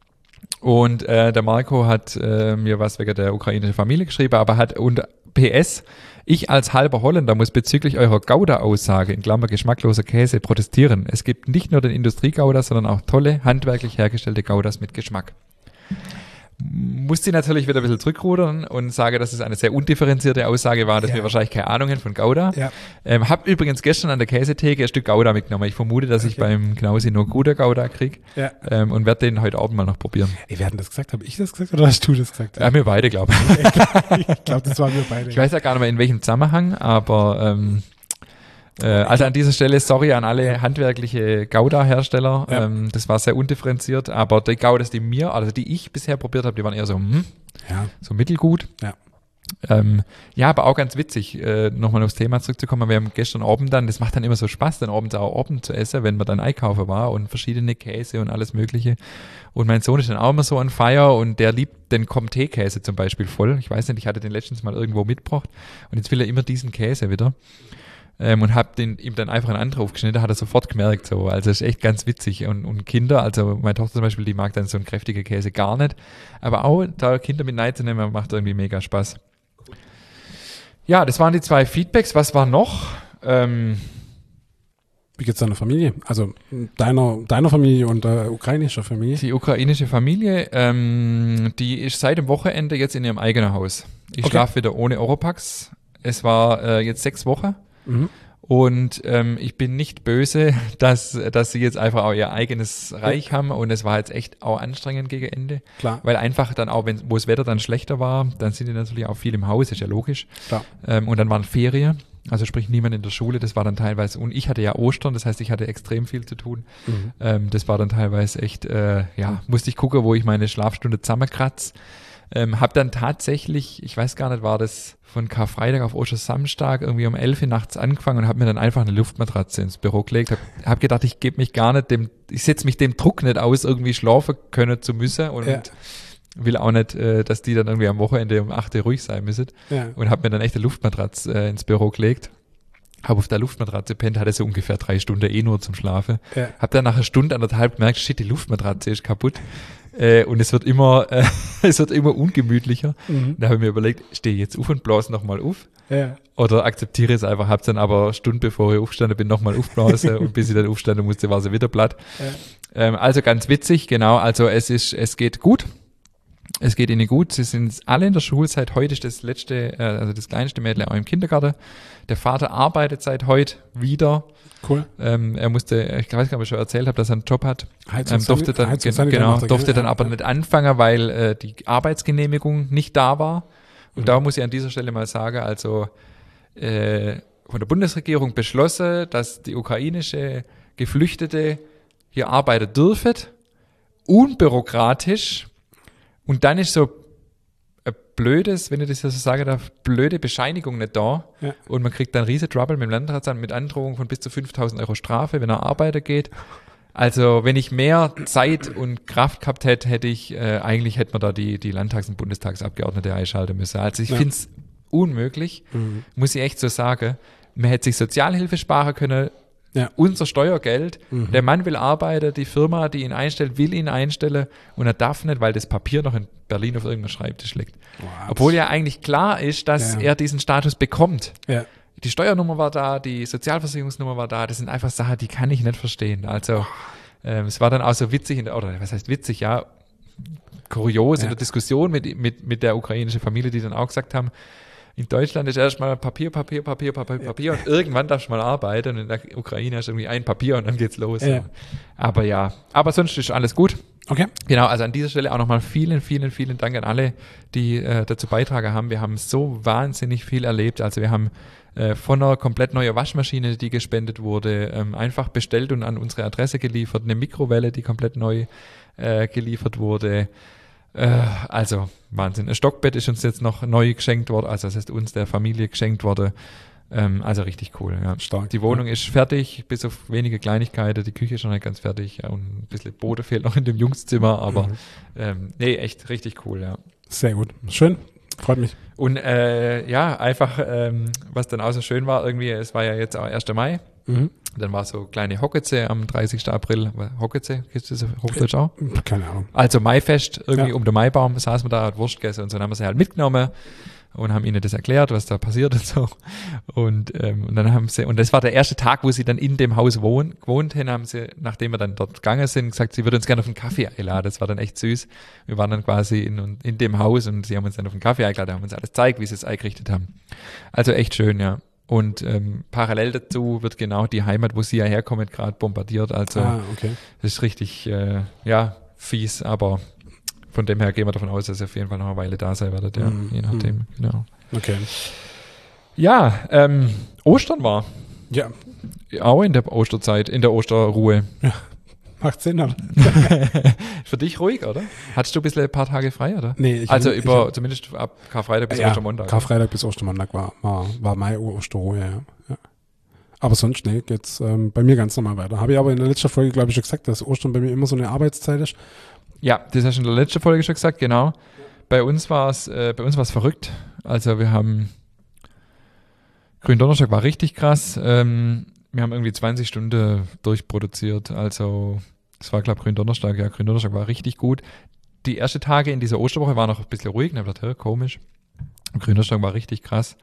Und äh, der Marco hat äh, mir was wegen der ukrainischen Familie geschrieben, aber hat unter P S, ich als halber Holländer muss bezüglich eurer Gouda-Aussage, in Klammer geschmackloser Käse, protestieren. Es gibt nicht nur den Industrie-Gouda, sondern auch tolle, handwerklich hergestellte Goudas mit Geschmack. Musste ich natürlich wieder ein bisschen zurückrudern und sage, dass es eine sehr undifferenzierte Aussage war, dass Ja. wir wahrscheinlich keine Ahnung haben von Gouda. Ja. Ähm, hab übrigens gestern an der Käsetheke ein Stück Gouda mitgenommen. Ich vermute, dass ich Okay. beim Knausi nur guter Gouda kriege Ja. ähm, und werde den heute Abend mal noch probieren. Ey, wer hat denn das gesagt? Habe ich das gesagt oder hast du das gesagt? Ja, wir beide, glaube ich. Ich glaube, das waren wir beide. Ich weiß ja gar nicht mehr, in welchem Zusammenhang, aber ähm, äh, also an dieser Stelle sorry an alle handwerkliche Gouda-Hersteller. Ja. Ähm, das war sehr undifferenziert, aber die Goudas, die mir, also die ich bisher probiert habe, die waren eher so, hm, Ja. so mittelgut. Ja. Ähm, ja, aber auch ganz witzig, äh, nochmal aufs Thema zurückzukommen. Wir haben gestern Abend dann, das macht dann immer so Spaß, dann abends auch Abend zu essen, wenn man dann einkaufen war und verschiedene Käse und alles Mögliche. Und mein Sohn ist dann auch immer so on fire und der liebt den Comté-Käse zum Beispiel voll. Ich weiß nicht, ich hatte den letztens mal irgendwo mitgebracht und jetzt will er immer diesen Käse wieder. Ähm, und hab den, ihm dann einfach einen anderen aufgeschnitten, hat er sofort gemerkt. So. Also ist echt ganz witzig. Und, und Kinder, also meine Tochter zum Beispiel, die mag dann so einen kräftigen Käse gar nicht. Aber auch da Kinder mit Neid zu nehmen, macht irgendwie mega Spaß. Ja, das waren die zwei Feedbacks. Was war noch? Ähm, Wie geht's deiner Familie? Also deiner, deiner Familie und der ukrainischen Familie? Die ukrainische Familie, ähm, die ist seit dem Wochenende jetzt in ihrem eigenen Haus. Ich Okay. schlafe wieder ohne Oropax. Es war äh, jetzt sechs Wochen. Mhm. Und ähm, ich bin nicht böse, dass, dass sie jetzt einfach auch ihr eigenes Reich Ja. haben und es war jetzt echt auch anstrengend gegen Ende, Klar. weil einfach dann auch, wenn wo das Wetter dann schlechter war, dann sind die natürlich auch viel im Haus, ist ja logisch. Klar. Ähm, und dann waren Ferien, also sprich niemand in der Schule, das war dann teilweise, und ich hatte ja Ostern, das heißt, ich hatte extrem viel zu tun. Mhm. Ähm, das war dann teilweise echt, äh, ja, musste ich gucken, wo ich meine Schlafstunde zusammenkratze. Ähm, hab dann tatsächlich, ich weiß gar nicht, war das von Karfreitag auf Ostersamstag irgendwie um elf Uhr nachts angefangen und habe mir dann einfach eine Luftmatratze ins Büro gelegt. Hab, hab gedacht, ich gebe mich gar nicht dem, ich setze mich dem Druck nicht aus, irgendwie schlafen können zu müssen und Ja. will auch nicht, äh, dass die dann irgendwie am Wochenende um acht Uhr ruhig sein müssen. Ja. Und habe mir dann echt eine Luftmatratze äh, ins Büro gelegt. Habe auf der Luftmatratze pennt, hatte so ungefähr drei Stunden eh nur zum Schlafen. Ja. Hab dann nach einer Stunde, anderthalb gemerkt, shit, die Luftmatratze ist kaputt. Äh, und es wird immer, äh, es wird immer ungemütlicher. Mhm. Da habe ich mir überlegt, stehe ich jetzt auf und blase nochmal auf? Ja. Oder akzeptiere es einfach, hab's dann aber eine Stunde bevor ich aufgestanden bin, nochmal aufblasen und bis ich dann aufstanden musste, war sie wieder platt. Ja. Ähm, also ganz witzig, genau, also es ist, es geht gut. Es geht ihnen gut. Sie sind alle in der Schulzeit. Heute ist das letzte, äh, also das kleinste Mädchen auch im Kindergarten. Der Vater arbeitet seit heute wieder. Cool. Ähm, er musste, ich weiß gar nicht, ob ich schon erzählt habe, dass er einen Job hat. Heizungs- Ähm, durfte dann, Heizungs- gen- genau, macht er, durfte gell? dann Ja, aber ja. nicht anfangen, weil äh, die Arbeitsgenehmigung nicht da war. Und Mhm. da muss ich an dieser Stelle mal sagen, also äh, von der Bundesregierung beschlossen, dass die ukrainische Geflüchtete hier arbeiten dürfen, unbürokratisch. Und dann ist so ein blödes, wenn ich das so sagen darf, blöde Bescheinigung nicht da. Ja. Und man kriegt dann riesen Trouble mit dem Landratsamt mit Androhung von bis zu fünftausend Euro Strafe, wenn er arbeiten geht. Also wenn ich mehr Zeit und Kraft gehabt hätte, hätte ich, äh, eigentlich hätte man da die, die Landtags- und Bundestagsabgeordnete einschalten müssen. Also ich Ja. finde es unmöglich, Mhm. muss ich echt so sagen. Man hätte sich Sozialhilfe sparen können, Ja. unser Steuergeld. Mhm. Der Mann will arbeiten, die Firma, die ihn einstellt, will ihn einstellen und er darf nicht, weil das Papier noch in Berlin auf irgendeinem Schreibtisch liegt. Wow. Obwohl ja eigentlich klar ist, dass Ja. er diesen Status bekommt. Ja. Die Steuernummer war da, die Sozialversicherungsnummer war da. Das sind einfach Sachen, die kann ich nicht verstehen. Also ähm, es war dann auch so witzig, in der, oder was heißt witzig, ja, kurios Ja. in der Diskussion mit, mit, mit der ukrainischen Familie, die dann auch gesagt haben, in Deutschland ist erstmal Papier, Papier, Papier, Papier, Papier und irgendwann darfst du mal arbeiten und in der Ukraine hast du irgendwie ein Papier und dann geht's los. Ja. Aber ja, aber sonst ist alles gut. Okay. Genau, also an dieser Stelle auch nochmal vielen, vielen, vielen Dank an alle, die äh, dazu beitragen haben. Wir haben so wahnsinnig viel erlebt. Also wir haben äh, von einer komplett neuen Waschmaschine, die gespendet wurde, ähm, einfach bestellt und an unsere Adresse geliefert. Eine Mikrowelle, die komplett neu äh, geliefert wurde. Äh, also Wahnsinn. Ein Stockbett ist uns jetzt noch neu geschenkt worden, also das heißt uns der Familie geschenkt worden. Ähm, also richtig cool. Ja. Stark. Die Wohnung ist fertig, bis auf wenige Kleinigkeiten. Die Küche ist noch nicht ganz fertig ja, und ein bisschen Boden fehlt noch in dem Jungszimmer, aber Mhm. ähm, nee, echt richtig cool, ja. Sehr gut. Schön. Freut mich. Und äh, ja, einfach, ähm, was dann auch so schön war, irgendwie, es war ja jetzt auch erster Mai, Mhm. dann war so kleine Hockeze am dreißigsten April. Hockeze, gibt es das auf Hochdeutsch auch? Keine Ahnung. Also Maifest, irgendwie Ja. um den Maibaum saßen wir da, hat Wurst gegessen und so, dann haben wir sie halt mitgenommen und haben ihnen das erklärt, was da passiert und so. Und, ähm, und dann haben sie, und das war der erste Tag, wo sie dann in dem Haus wohnen, gewohnt haben, haben sie, nachdem wir dann dort gegangen sind, gesagt, sie würden uns gerne auf einen Kaffee einladen. Das war dann echt süß. Wir waren dann quasi in, in dem Haus und sie haben uns dann auf einen Kaffee eingeladen, haben uns alles gezeigt, wie sie es eingerichtet haben. Also echt schön, ja. Und ähm, parallel dazu wird genau die Heimat, wo sie ja herkommen, gerade bombardiert. Also Ah, okay. das ist richtig, äh, ja, fies, aber von dem her gehen wir davon aus, dass er auf jeden Fall noch eine Weile da sein wird, ja, Mhm. je nachdem, genau. Okay. Ja, ähm, Ostern war Ja, auch in der Osterzeit, in der Osterruhe. macht Sinn, oder? Für dich ruhig, oder? Hattest du ein bisschen ein paar Tage frei, oder? Nee, ich also ich über, zumindest ab Karfreitag bis ja, Ostermontag. Karfreitag bis Ostermontag war, war, war meine Osterruhe, ja. ja. Aber sonst, nee, geht's ähm, bei mir ganz normal weiter. Habe ich aber in der letzten Folge, glaube ich, schon gesagt, dass Ostern bei mir immer so eine Arbeitszeit ist. Ja, das hast du in der letzten Folge schon gesagt, genau. Bei uns war es, äh, bei uns war es verrückt. Also wir haben Gründonnerstag war richtig krass. Ähm, wir haben irgendwie zwanzig Stunden durchproduziert. Also es war, glaube ich, Gründonnerstag. Ja, Gründonnerstag war richtig gut. Die ersten Tage in dieser Osterwoche waren noch ein bisschen ruhig. Ne, dachte, komisch. Und Gründonnerstag war richtig krass.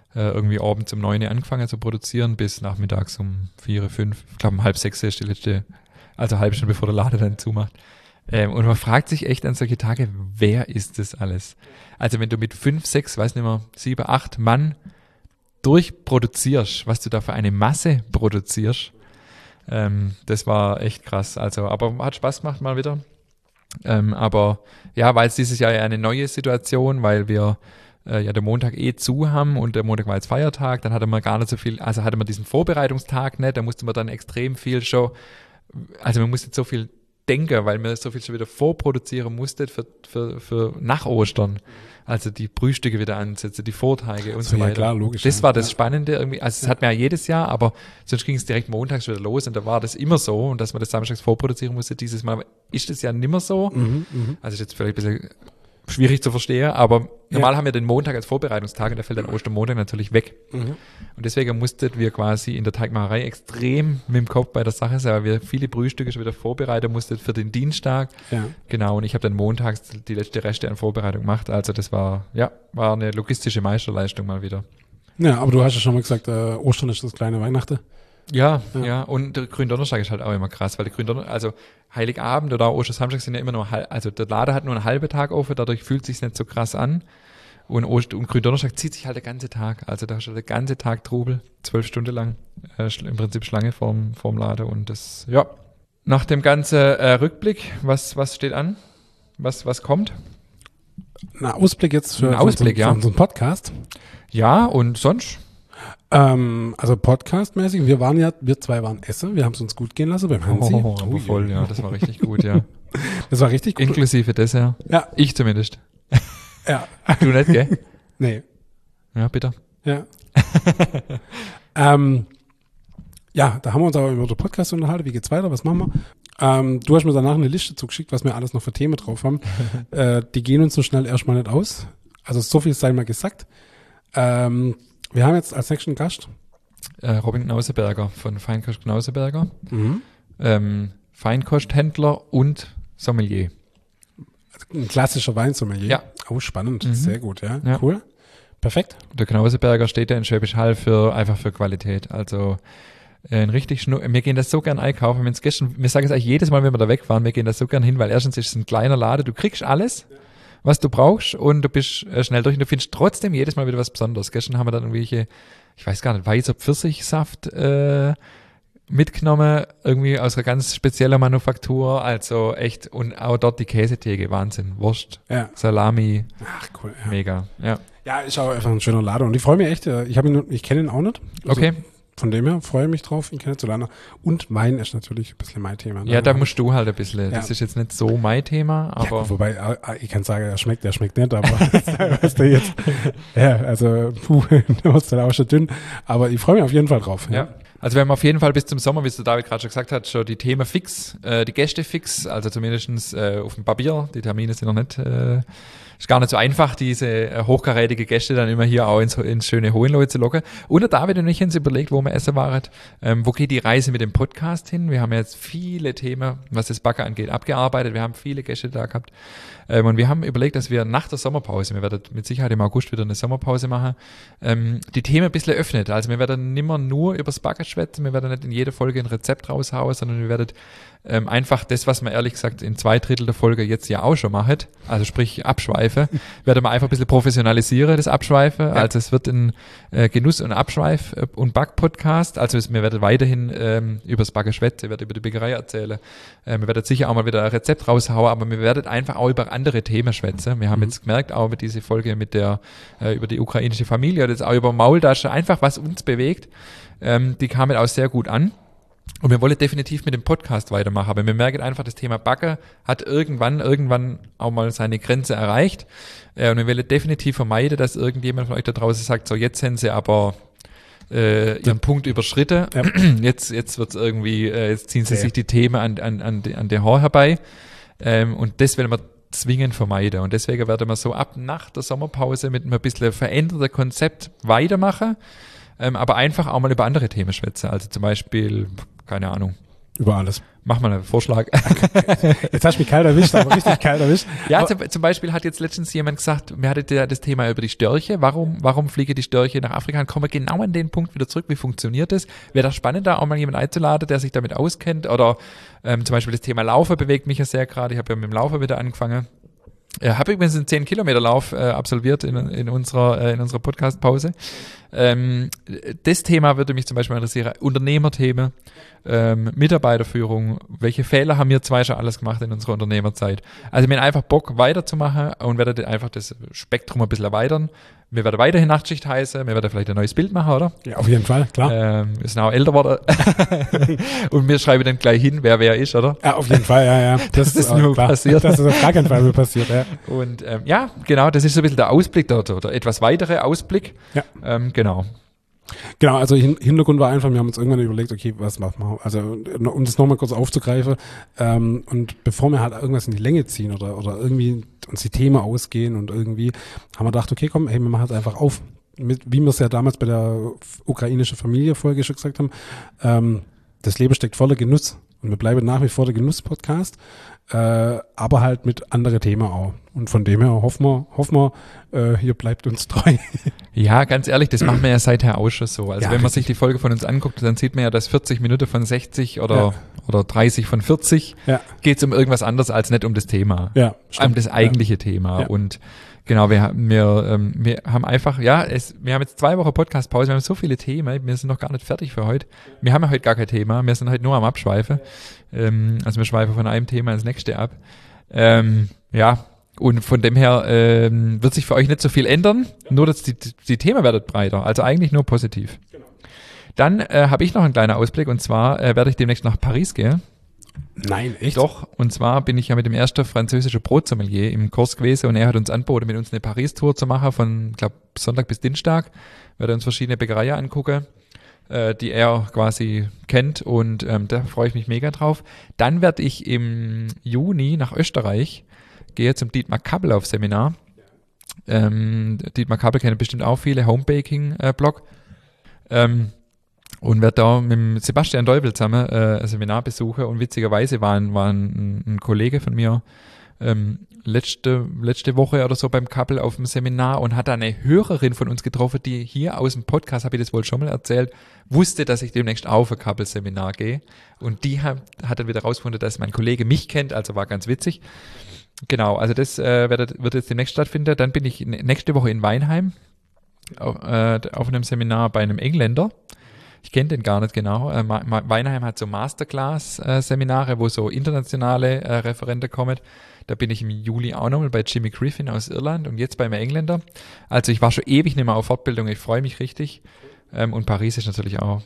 äh, irgendwie abends um neun Uhr angefangen zu produzieren, bis nachmittags um vier, fünf, ich glaube um halb sechs ist die letzte, also eine halbe Stunde bevor der Laden dann zumacht. Ähm, und man fragt sich echt an solche Tage, wer ist das alles? Also wenn du mit fünf, sechs, weiß nicht mehr, sieben, acht Mann durchproduzierst, was du da für eine Masse produzierst, ähm, das war echt krass. Also, aber hat Spaß gemacht mal wieder. Ähm, aber ja, weil es dieses Jahr ja eine neue Situation, weil wir äh, ja den Montag eh zu haben und der Montag war jetzt Feiertag, dann hatte man gar nicht so viel, also hatte man diesen Vorbereitungstag nicht, da musste man dann extrem viel schon, also man musste so viel denken, weil man so viel schon wieder vorproduzieren musste für, für, für nach Ostern. Also die Brühstücke wieder ansetzen, die Vorteige und so, so weiter. Ja, klar, logisch. Das war das ja. Spannende irgendwie. Also es ja. hat man ja jedes Jahr, aber sonst ging es direkt montags wieder los und da war das immer so und dass man das samstags vorproduzieren musste. Dieses Mal ist das ja nimmer so. Mhm, also ist jetzt vielleicht ein bisschen schwierig zu verstehen, aber normal ja. haben wir den Montag als Vorbereitungstag und der fällt dann Ostermontag natürlich weg. Mhm. Und deswegen mussten wir quasi in der Teigmacherei extrem mit dem Kopf bei der Sache sein, weil wir viele Brühstücke schon wieder vorbereiten mussten für den Dienstag. Ja. Genau, und ich habe dann montags die letzte Reste an Vorbereitung gemacht. Also das war, ja, war eine logistische Meisterleistung mal wieder. Ja, aber du hast ja schon mal gesagt, äh, Ostern ist das kleine Weihnachten. Ja, ja, ja, und der Gründonnerstag ist halt auch immer krass, weil der Gründonnerstag, also Heiligabend oder Ostersamstag sind ja immer nur, also der Laden hat nur einen halben Tag offen, dadurch fühlt es sich nicht so krass an. Und, Oster- und Gründonnerstag zieht sich halt der ganze Tag, also da hast du den ganzen Tag Trubel, zwölf Stunden lang, äh, im Prinzip Schlange vorm, vorm Laden und das, ja. Nach dem ganzen äh, Rückblick, was, was steht an? Was, was kommt? Ein Ausblick jetzt für, Ein Ausblick, für, ja. für unseren Podcast. Ja, und sonst? Ähm, also podcastmäßig, wir waren ja, wir zwei waren essen, wir haben es uns gut gehen lassen beim Hansi. Oh, aber oh, voll, ja, das war richtig gut, ja. Das war richtig gut. Inklusive Dessert. Ja. Ich zumindest. Ja. Du nicht, gell? Nee. Ja, bitte. Ja. ähm, ja, da haben wir uns aber über den Podcast unterhalten. Wie geht's weiter? Was machen wir? Ähm, du hast mir danach eine Liste zugeschickt, was wir alles noch für Themen drauf haben. äh, die gehen uns so schnell erstmal nicht aus. Also so viel sei mal gesagt. Ähm, wir haben jetzt als nächsten Gast äh, Robin Knauseberger von Feinkost Knauseberger. Mhm. Ähm, Feinkosthändler und Sommelier. Ein klassischer Weinsommelier. Ja. Oh, spannend. Mhm. Sehr gut, ja. ja. Cool. Perfekt. Der Knauseberger steht ja in Schwäbisch Hall für, einfach für Qualität. Also äh, ein richtig Schnu- wir gehen das so gern einkaufen. Wenn's gestern, wir sagen es eigentlich jedes Mal, wenn wir da wegfahren, wir gehen da so gern hin, weil erstens ist es ein kleiner Laden, du kriegst alles, ja. was du brauchst und du bist äh, schnell durch und du findest trotzdem jedes Mal wieder was Besonderes. Gestern haben wir dann irgendwelche, ich weiß gar nicht, weißer Pfirsichsaft äh, mitgenommen, irgendwie aus einer ganz speziellen Manufaktur, also echt, und auch dort die Käsetheke, Wahnsinn, Wurst, ja. Salami, ach cool, ja. mega, ja. Ja, ist auch einfach ein schöner Laden und ich freue mich echt, ich habe ihn, ich kenne ihn auch nicht. Also okay. Von dem her freue ich mich drauf, ihn kennenzulernen. Und Wein ist natürlich ein bisschen mein Thema. Ne? Ja, da musst du halt ein bisschen, ja. das ist jetzt nicht so mein Thema, aber. Ja, wobei, ich kann sagen, er schmeckt, er schmeckt nicht, aber was der jetzt, ja, also, puh, der ist dann auch schon dünn, aber ich freue mich auf jeden Fall drauf. Ja. ja. Also wir haben auf jeden Fall bis zum Sommer, wie es der David gerade schon gesagt hat, schon die Themen fix, äh, die Gäste fix, also zumindest äh, auf dem Papier. Die Termine sind noch nicht, äh, ist gar nicht so einfach, diese äh, hochkarätige Gäste dann immer hier auch ins, ins schöne Hohenlohe zu locken. Und der David und ich haben uns überlegt, wo wir essen waren. Ähm, wo geht die Reise mit dem Podcast hin? Wir haben jetzt viele Themen, was das Backen angeht, abgearbeitet. Wir haben viele Gäste da gehabt. Ähm, und wir haben überlegt, dass wir nach der Sommerpause, wir werden mit Sicherheit im August wieder eine Sommerpause machen, ähm, die Themen ein bisschen öffnet. Also wir werden nicht mehr nur über das Backen schwätzen, wir werden nicht in jeder Folge ein Rezept raushauen, sondern wir werden ähm, einfach das, was man ehrlich gesagt in zwei Drittel der Folge jetzt ja auch schon macht, also sprich Abschweife, werden wir einfach ein bisschen professionalisieren, das Abschweife. Ja. Also es wird ein äh, Genuss- und Abschweif- und Back-Podcast. Also es, wir werden weiterhin ähm, über das Backen schwätzen, wir werden über die Bäckerei erzählen. Äh, wir werden sicher auch mal wieder ein Rezept raushauen, aber wir werden einfach auch über andere Themen schwätzen. Wir haben mhm. jetzt gemerkt, auch mit dieser Folge mit der äh, über die ukrainische Familie oder jetzt auch über Maultasche, einfach was uns bewegt. Ähm, die kamen auch sehr gut an. Und wir wollen definitiv mit dem Podcast weitermachen, aber wir merken einfach, das Thema Backen hat irgendwann, irgendwann auch mal seine Grenze erreicht. Äh, und wir wollen definitiv vermeiden, dass irgendjemand von euch da draußen sagt, so jetzt sind sie aber äh, ihren ja. Punkt überschritten. Ja. Jetzt, jetzt wird's irgendwie, äh, jetzt ziehen sie ja. sich die Themen an, an, an, an der Haar herbei. Ähm, und das wollen wir zwingend vermeiden. Und deswegen werden wir so ab nach der Sommerpause mit einem bisschen veränderten Konzept weitermachen. Ähm, aber einfach auch mal über andere Themen schwätzen. Also zum Beispiel, keine Ahnung, Über alles. Mach mal einen Vorschlag. Jetzt hast du mich kalt erwischt, aber richtig kalt erwischt. Ja, zum, zum Beispiel hat jetzt letztens jemand gesagt, mir hatte der das Thema über die Störche. Warum, warum fliegen die Störche nach Afrika? Und kommen wir genau an den Punkt wieder zurück. Wie funktioniert das? Wäre das spannend, da auch mal jemanden einzuladen, der sich damit auskennt? Oder ähm, zum Beispiel das Thema Laufen bewegt mich ja sehr gerade. Ich habe ja mit dem Laufen wieder angefangen. Ich habe übrigens einen zehn Kilometer Lauf äh, absolviert in, in unserer, äh, in unserer Podcast-Pause. Ähm, das Thema würde mich zum Beispiel interessieren. Unternehmerthemen, ähm, Mitarbeiterführung. Welche Fehler haben wir zwei schon alles gemacht in unserer Unternehmerzeit? Also wir haben einfach Bock weiterzumachen und werden einfach das Spektrum ein bisschen erweitern. Wir werden weiterhin Nachtschicht heißen, wir werden vielleicht ein neues Bild machen, oder? Ja, auf jeden Fall, klar. Ähm, wir sind auch älter geworden. Und wir schreiben dann gleich hin, wer wer ist, oder? Ja, auf jeden Fall, ja, ja. Das, das ist nur klar. passiert. Das ist auf gar keinen Fall so passiert, ja. Und ähm, ja, genau, das ist so ein bisschen der Ausblick dort, oder etwas weitere Ausblick. Ja. Ähm, genau. Genau, also Hin- Hintergrund war einfach, wir haben uns irgendwann überlegt, okay, was machen wir? Also um das nochmal kurz aufzugreifen, ähm, und bevor wir halt irgendwas in die Länge ziehen oder, oder irgendwie uns die Themen ausgehen und irgendwie, haben wir gedacht, okay, komm, hey, wir machen es einfach auf. Mit, wie wir es ja damals bei der ukrainischen Familie-Folge schon gesagt haben, ähm, das Leben steckt voller Genuss und wir bleiben nach wie vor der Genuss-Podcast, äh, aber halt mit anderen Themen auch. Und von dem her hoffen wir, hoffen wir äh, ihr bleibt uns treu. Ja, ganz ehrlich, das machen wir ja seither auch schon so. Also ja, wenn man richtig. sich die Folge von uns anguckt, dann sieht man ja, dass vierzig Minuten von sechzig oder, ja. oder dreißig von vierzig ja. geht es um irgendwas anderes als nicht um das Thema. Ja, um das eigentliche ja. Thema. Ja. Und genau, wir, wir, ähm, wir haben einfach, ja, es, wir haben jetzt zwei Wochen Podcast-Pause, wir haben so viele Themen, wir sind noch gar nicht fertig für heute. Wir haben ja heute gar kein Thema, wir sind heute nur am Abschweifen. Ähm, also wir schweifen von einem Thema ins nächste ab. Ähm, ja, und von dem her ähm, wird sich für euch nicht so viel ändern, nur dass die, die Themen werden breiter, also eigentlich nur positiv. Genau. Dann äh, habe ich noch einen kleinen Ausblick und zwar äh, werde ich demnächst nach Paris gehen. Nein, echt? Doch, und zwar bin ich ja mit dem ersten französischen Brotsommelier im Kurs gewesen und er hat uns angeboten, mit uns eine Paris-Tour zu machen von, glaube Sonntag bis Dienstag. Wir werden uns verschiedene Bäckereien angucken, äh, die er quasi kennt und ähm, da freue ich mich mega drauf. Dann werde ich im Juni nach Österreich, gehe zum Dietmar Kappel auf Seminar. Ähm, Dietmar Kappel kennen bestimmt auch viele, Homebaking-Blog. Äh, ähm, Und werde da mit dem Sebastian Deubel zusammen äh, ein Seminar besuchen. Und witzigerweise war ein, war ein, ein Kollege von mir ähm, letzte, letzte Woche oder so beim Kappel auf dem Seminar und hat da eine Hörerin von uns getroffen, die hier aus dem Podcast, habe ich das wohl schon mal erzählt, wusste, dass ich demnächst auch auf ein Kappel-Seminar gehe. Und die hat, hat dann wieder rausgefunden, dass mein Kollege mich kennt, also war ganz witzig. Genau, also das äh, wird, wird jetzt demnächst stattfinden. Dann bin ich nächste Woche in Weinheim auf, äh, auf einem Seminar bei einem Engländer. Ich kenne den gar nicht genau. Äh, Weinheim hat so Masterclass-Seminare, wo so internationale äh, Referenten kommen. Da bin ich im Juli auch nochmal bei Jimmy Griffin aus Irland und jetzt beim Engländer. Also ich war schon ewig nicht mehr auf Fortbildung. Ich freue mich richtig. Ähm, und Paris ist natürlich auch.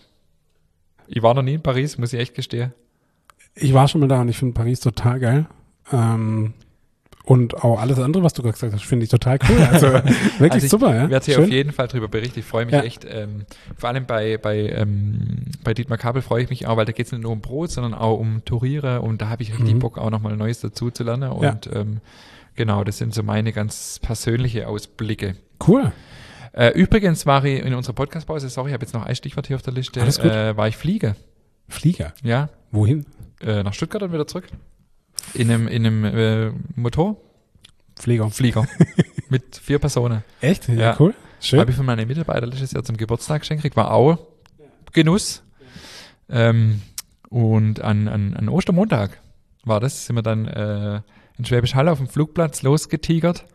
Ich war noch nie in Paris, muss ich echt gestehen. Ich war schon mal da und ich finde Paris total geil. Ähm, Und auch alles andere, was du gerade gesagt hast, finde ich total cool. Also wirklich also ich super, ja. Ich werde hier Schön. auf jeden Fall drüber berichten. Ich freue mich ja. echt. Ähm, vor allem bei bei ähm, bei Dietmar Kabel freue ich mich auch, weil da geht es nicht nur um Brot, sondern auch um Tourieren und da habe ich richtig mhm. Bock, auch nochmal Neues dazu zu lernen. Und ja. ähm, genau, das sind so meine ganz persönliche Ausblicke. Cool. Äh, übrigens war ich in unserer Podcast-Pause, sorry, ich habe jetzt noch ein Stichwort hier auf der Liste, Alles gut. Äh, war ich Flieger. Flieger? Ja. Wohin? Äh, nach Stuttgart und wieder zurück. In einem, in einem äh, Motor. Flieger. Flieger. Mit vier Personen. Echt? Ja, ja. Cool. Schön. Habe ich von meinen Mitarbeitern letztes Jahr zum Geburtstag geschenkt gekriegt. War auch Genuss. Ja. Ähm, und an, an, an Ostermontag war das, sind wir dann äh, in Schwäbisch Hall auf dem Flugplatz losgetigert.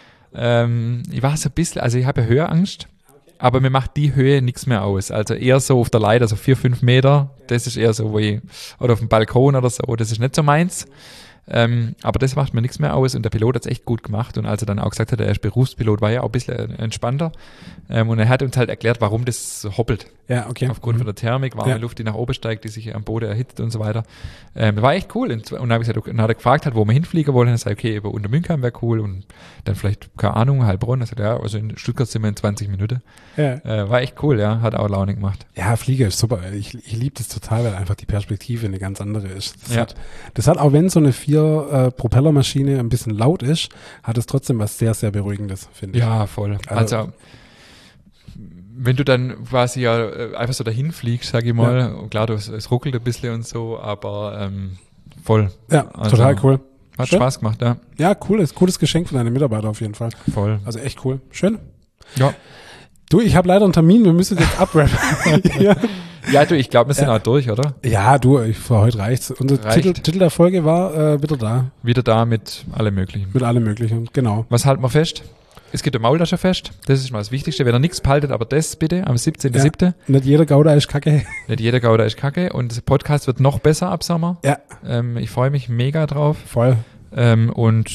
Ähm, ich war so ein bisschen, also ich habe ja Höheangst, aber mir macht die Höhe nichts mehr aus. Also eher so auf der Leiter, so vier, fünf Meter. Das ist eher so, wo ich, oder auf dem Balkon oder so, das ist nicht so meins. Ähm, aber das macht mir nichts mehr aus und der Pilot hat es echt gut gemacht und als er dann auch gesagt hat, er ist Berufspilot, war ja auch ein bisschen entspannter ähm, und er hat uns halt erklärt, warum das so hoppelt. Ja, okay. Aufgrund mhm. von der Thermik, warme ja. Luft, die nach oben steigt, die sich am Boden erhitzt und so weiter. Ähm, war echt cool und dann habe ich gesagt, dann hat er gefragt, halt, wo wir hinfliegen wollen und er sagt, okay, über Untermünkheim wäre cool und dann vielleicht, keine Ahnung, Heilbronn. Er sagt, ja, also in Stuttgart sind wir in zwanzig Minuten. Ja. Äh, war echt cool, ja, hat auch Laune gemacht. Ja, Flieger ist super. Ich, ich liebe das total, weil einfach die Perspektive eine ganz andere ist. Das, ja. hat, das hat, auch wenn so eine vier äh, Propellermaschine ein bisschen laut ist, hat es trotzdem was sehr, sehr Beruhigendes, finde ich. Ja, voll. Also, also wenn du dann quasi ja äh, einfach so dahin fliegst, sag ich mal, Ja. und klar, du, es ruckelt ein bisschen und so, aber ähm, voll. Ja, Also, total cool. Hat Schön. Spaß gemacht, ja. Ja, cooles, cooles Geschenk von deinen Mitarbeitern auf jeden Fall. Voll. Also echt cool. Schön. Ja. Du, ich habe leider einen Termin, wir müssen jetzt abrappen. ja. Ja, du, ich glaube, wir sind Ja. auch durch, oder? ja, du, ich, für heute reicht's. Unser Reicht. Titel, Titel der Folge war äh, wieder da, Wieder da mit allem Möglichen. mit allem Möglichen. Genau. Was halten wir fest? Es gibt ein Maultaschenfest, das ist mal das Wichtigste. Wenn ihr nichts behaltet, aber das bitte am siebzehnten siebten Nicht jeder Gouda ist kacke. Nicht jeder Gouda ist kacke und der Podcast wird noch besser ab Sommer. Ja, Ähm, ich freue mich mega drauf. voll. Ähm, und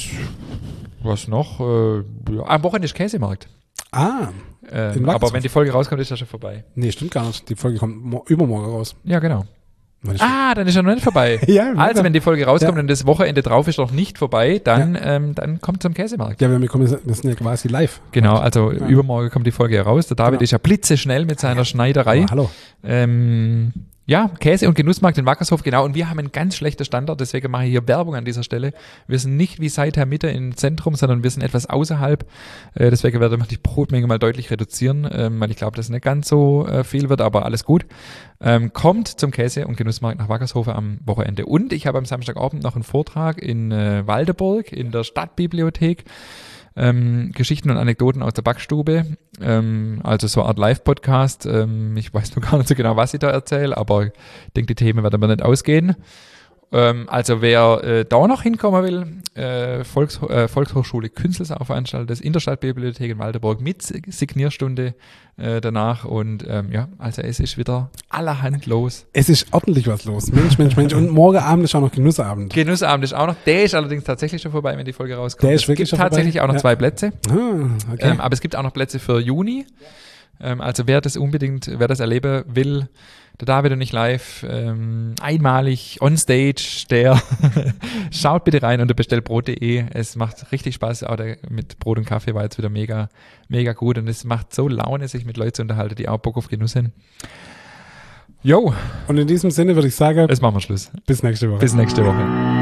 was noch? Äh, ja, am Wochenende ist Käsemarkt. Ah, In Ähm, Wackersdorf. aber wenn die Folge rauskommt, ist das schon vorbei. nee, stimmt gar nicht. Die Folge kommt mo- übermorgen raus. Ja, genau. Wann ist Ah, dann ist er noch nicht vorbei. Ja, mega. Also, wenn die Folge rauskommt Ja. und das Wochenende drauf ist noch nicht vorbei, dann, ähm, dann kommt zum Käsemarkt. Ja, wir, kommen, wir sind ja quasi live. Genau, also Ja. übermorgen kommt die Folge heraus. Der David Genau. ist ja blitzeschnell mit seiner Schneiderei. Oh, hallo. Ähm, ja, Käse- und Genussmarkt in Wackershof, genau. Und wir haben einen ganz schlechten Standort, deswegen mache ich hier Werbung an dieser Stelle. Wir sind nicht wie seither Mitte im Zentrum, sondern wir sind etwas außerhalb. Äh, deswegen werde ich die Brotmenge mal deutlich reduzieren, ähm, weil ich glaube, dass es nicht ganz so äh, viel wird, aber alles gut. Ähm, kommt zum Käse- und Genussmarkt nach Wackershof am Wochenende. Und ich habe am Samstagabend noch einen Vortrag in äh, Waldeburg in der Stadtbibliothek. Ähm, Geschichten und Anekdoten aus der Backstube, ähm, also so eine Art Live-Podcast. Ähm, ich weiß nur gar nicht so genau, was ich da erzähle, aber ich denke, die Themen werden mir nicht ausgehen. Ähm, also wer äh, da noch hinkommen will, äh, Volks, äh, Volkshochschule Künzelsau veranstaltet das in der Stadtbibliothek in Waldeburg mit Signierstunde äh, danach und ähm, ja, also es ist wieder allerhand los. Es ist ordentlich was los. Mensch, Mensch, Mensch. Und morgen Abend ist auch noch Genussabend. Genussabend ist auch noch, der ist allerdings tatsächlich schon vorbei, wenn die Folge rauskommt. Der ist es wirklich gibt schon vorbei? tatsächlich auch noch Ja. zwei Plätze. Ah, okay. Ähm, aber es gibt auch noch Plätze für Juni. Ähm, also wer das unbedingt, wer das erleben will, der David und ich live, ähm, einmalig on stage, der schaut bitte rein unter bestellbrot punkt de. Es macht richtig Spaß, auch der, mit Brot und Kaffee war jetzt wieder mega, mega gut und es macht so Laune, sich mit Leuten zu unterhalten, die auch Bock auf Genuss sind. Jo, Und in diesem Sinne würde ich sagen, jetzt machen wir Schluss. bis nächste Woche. Bis nächste Woche.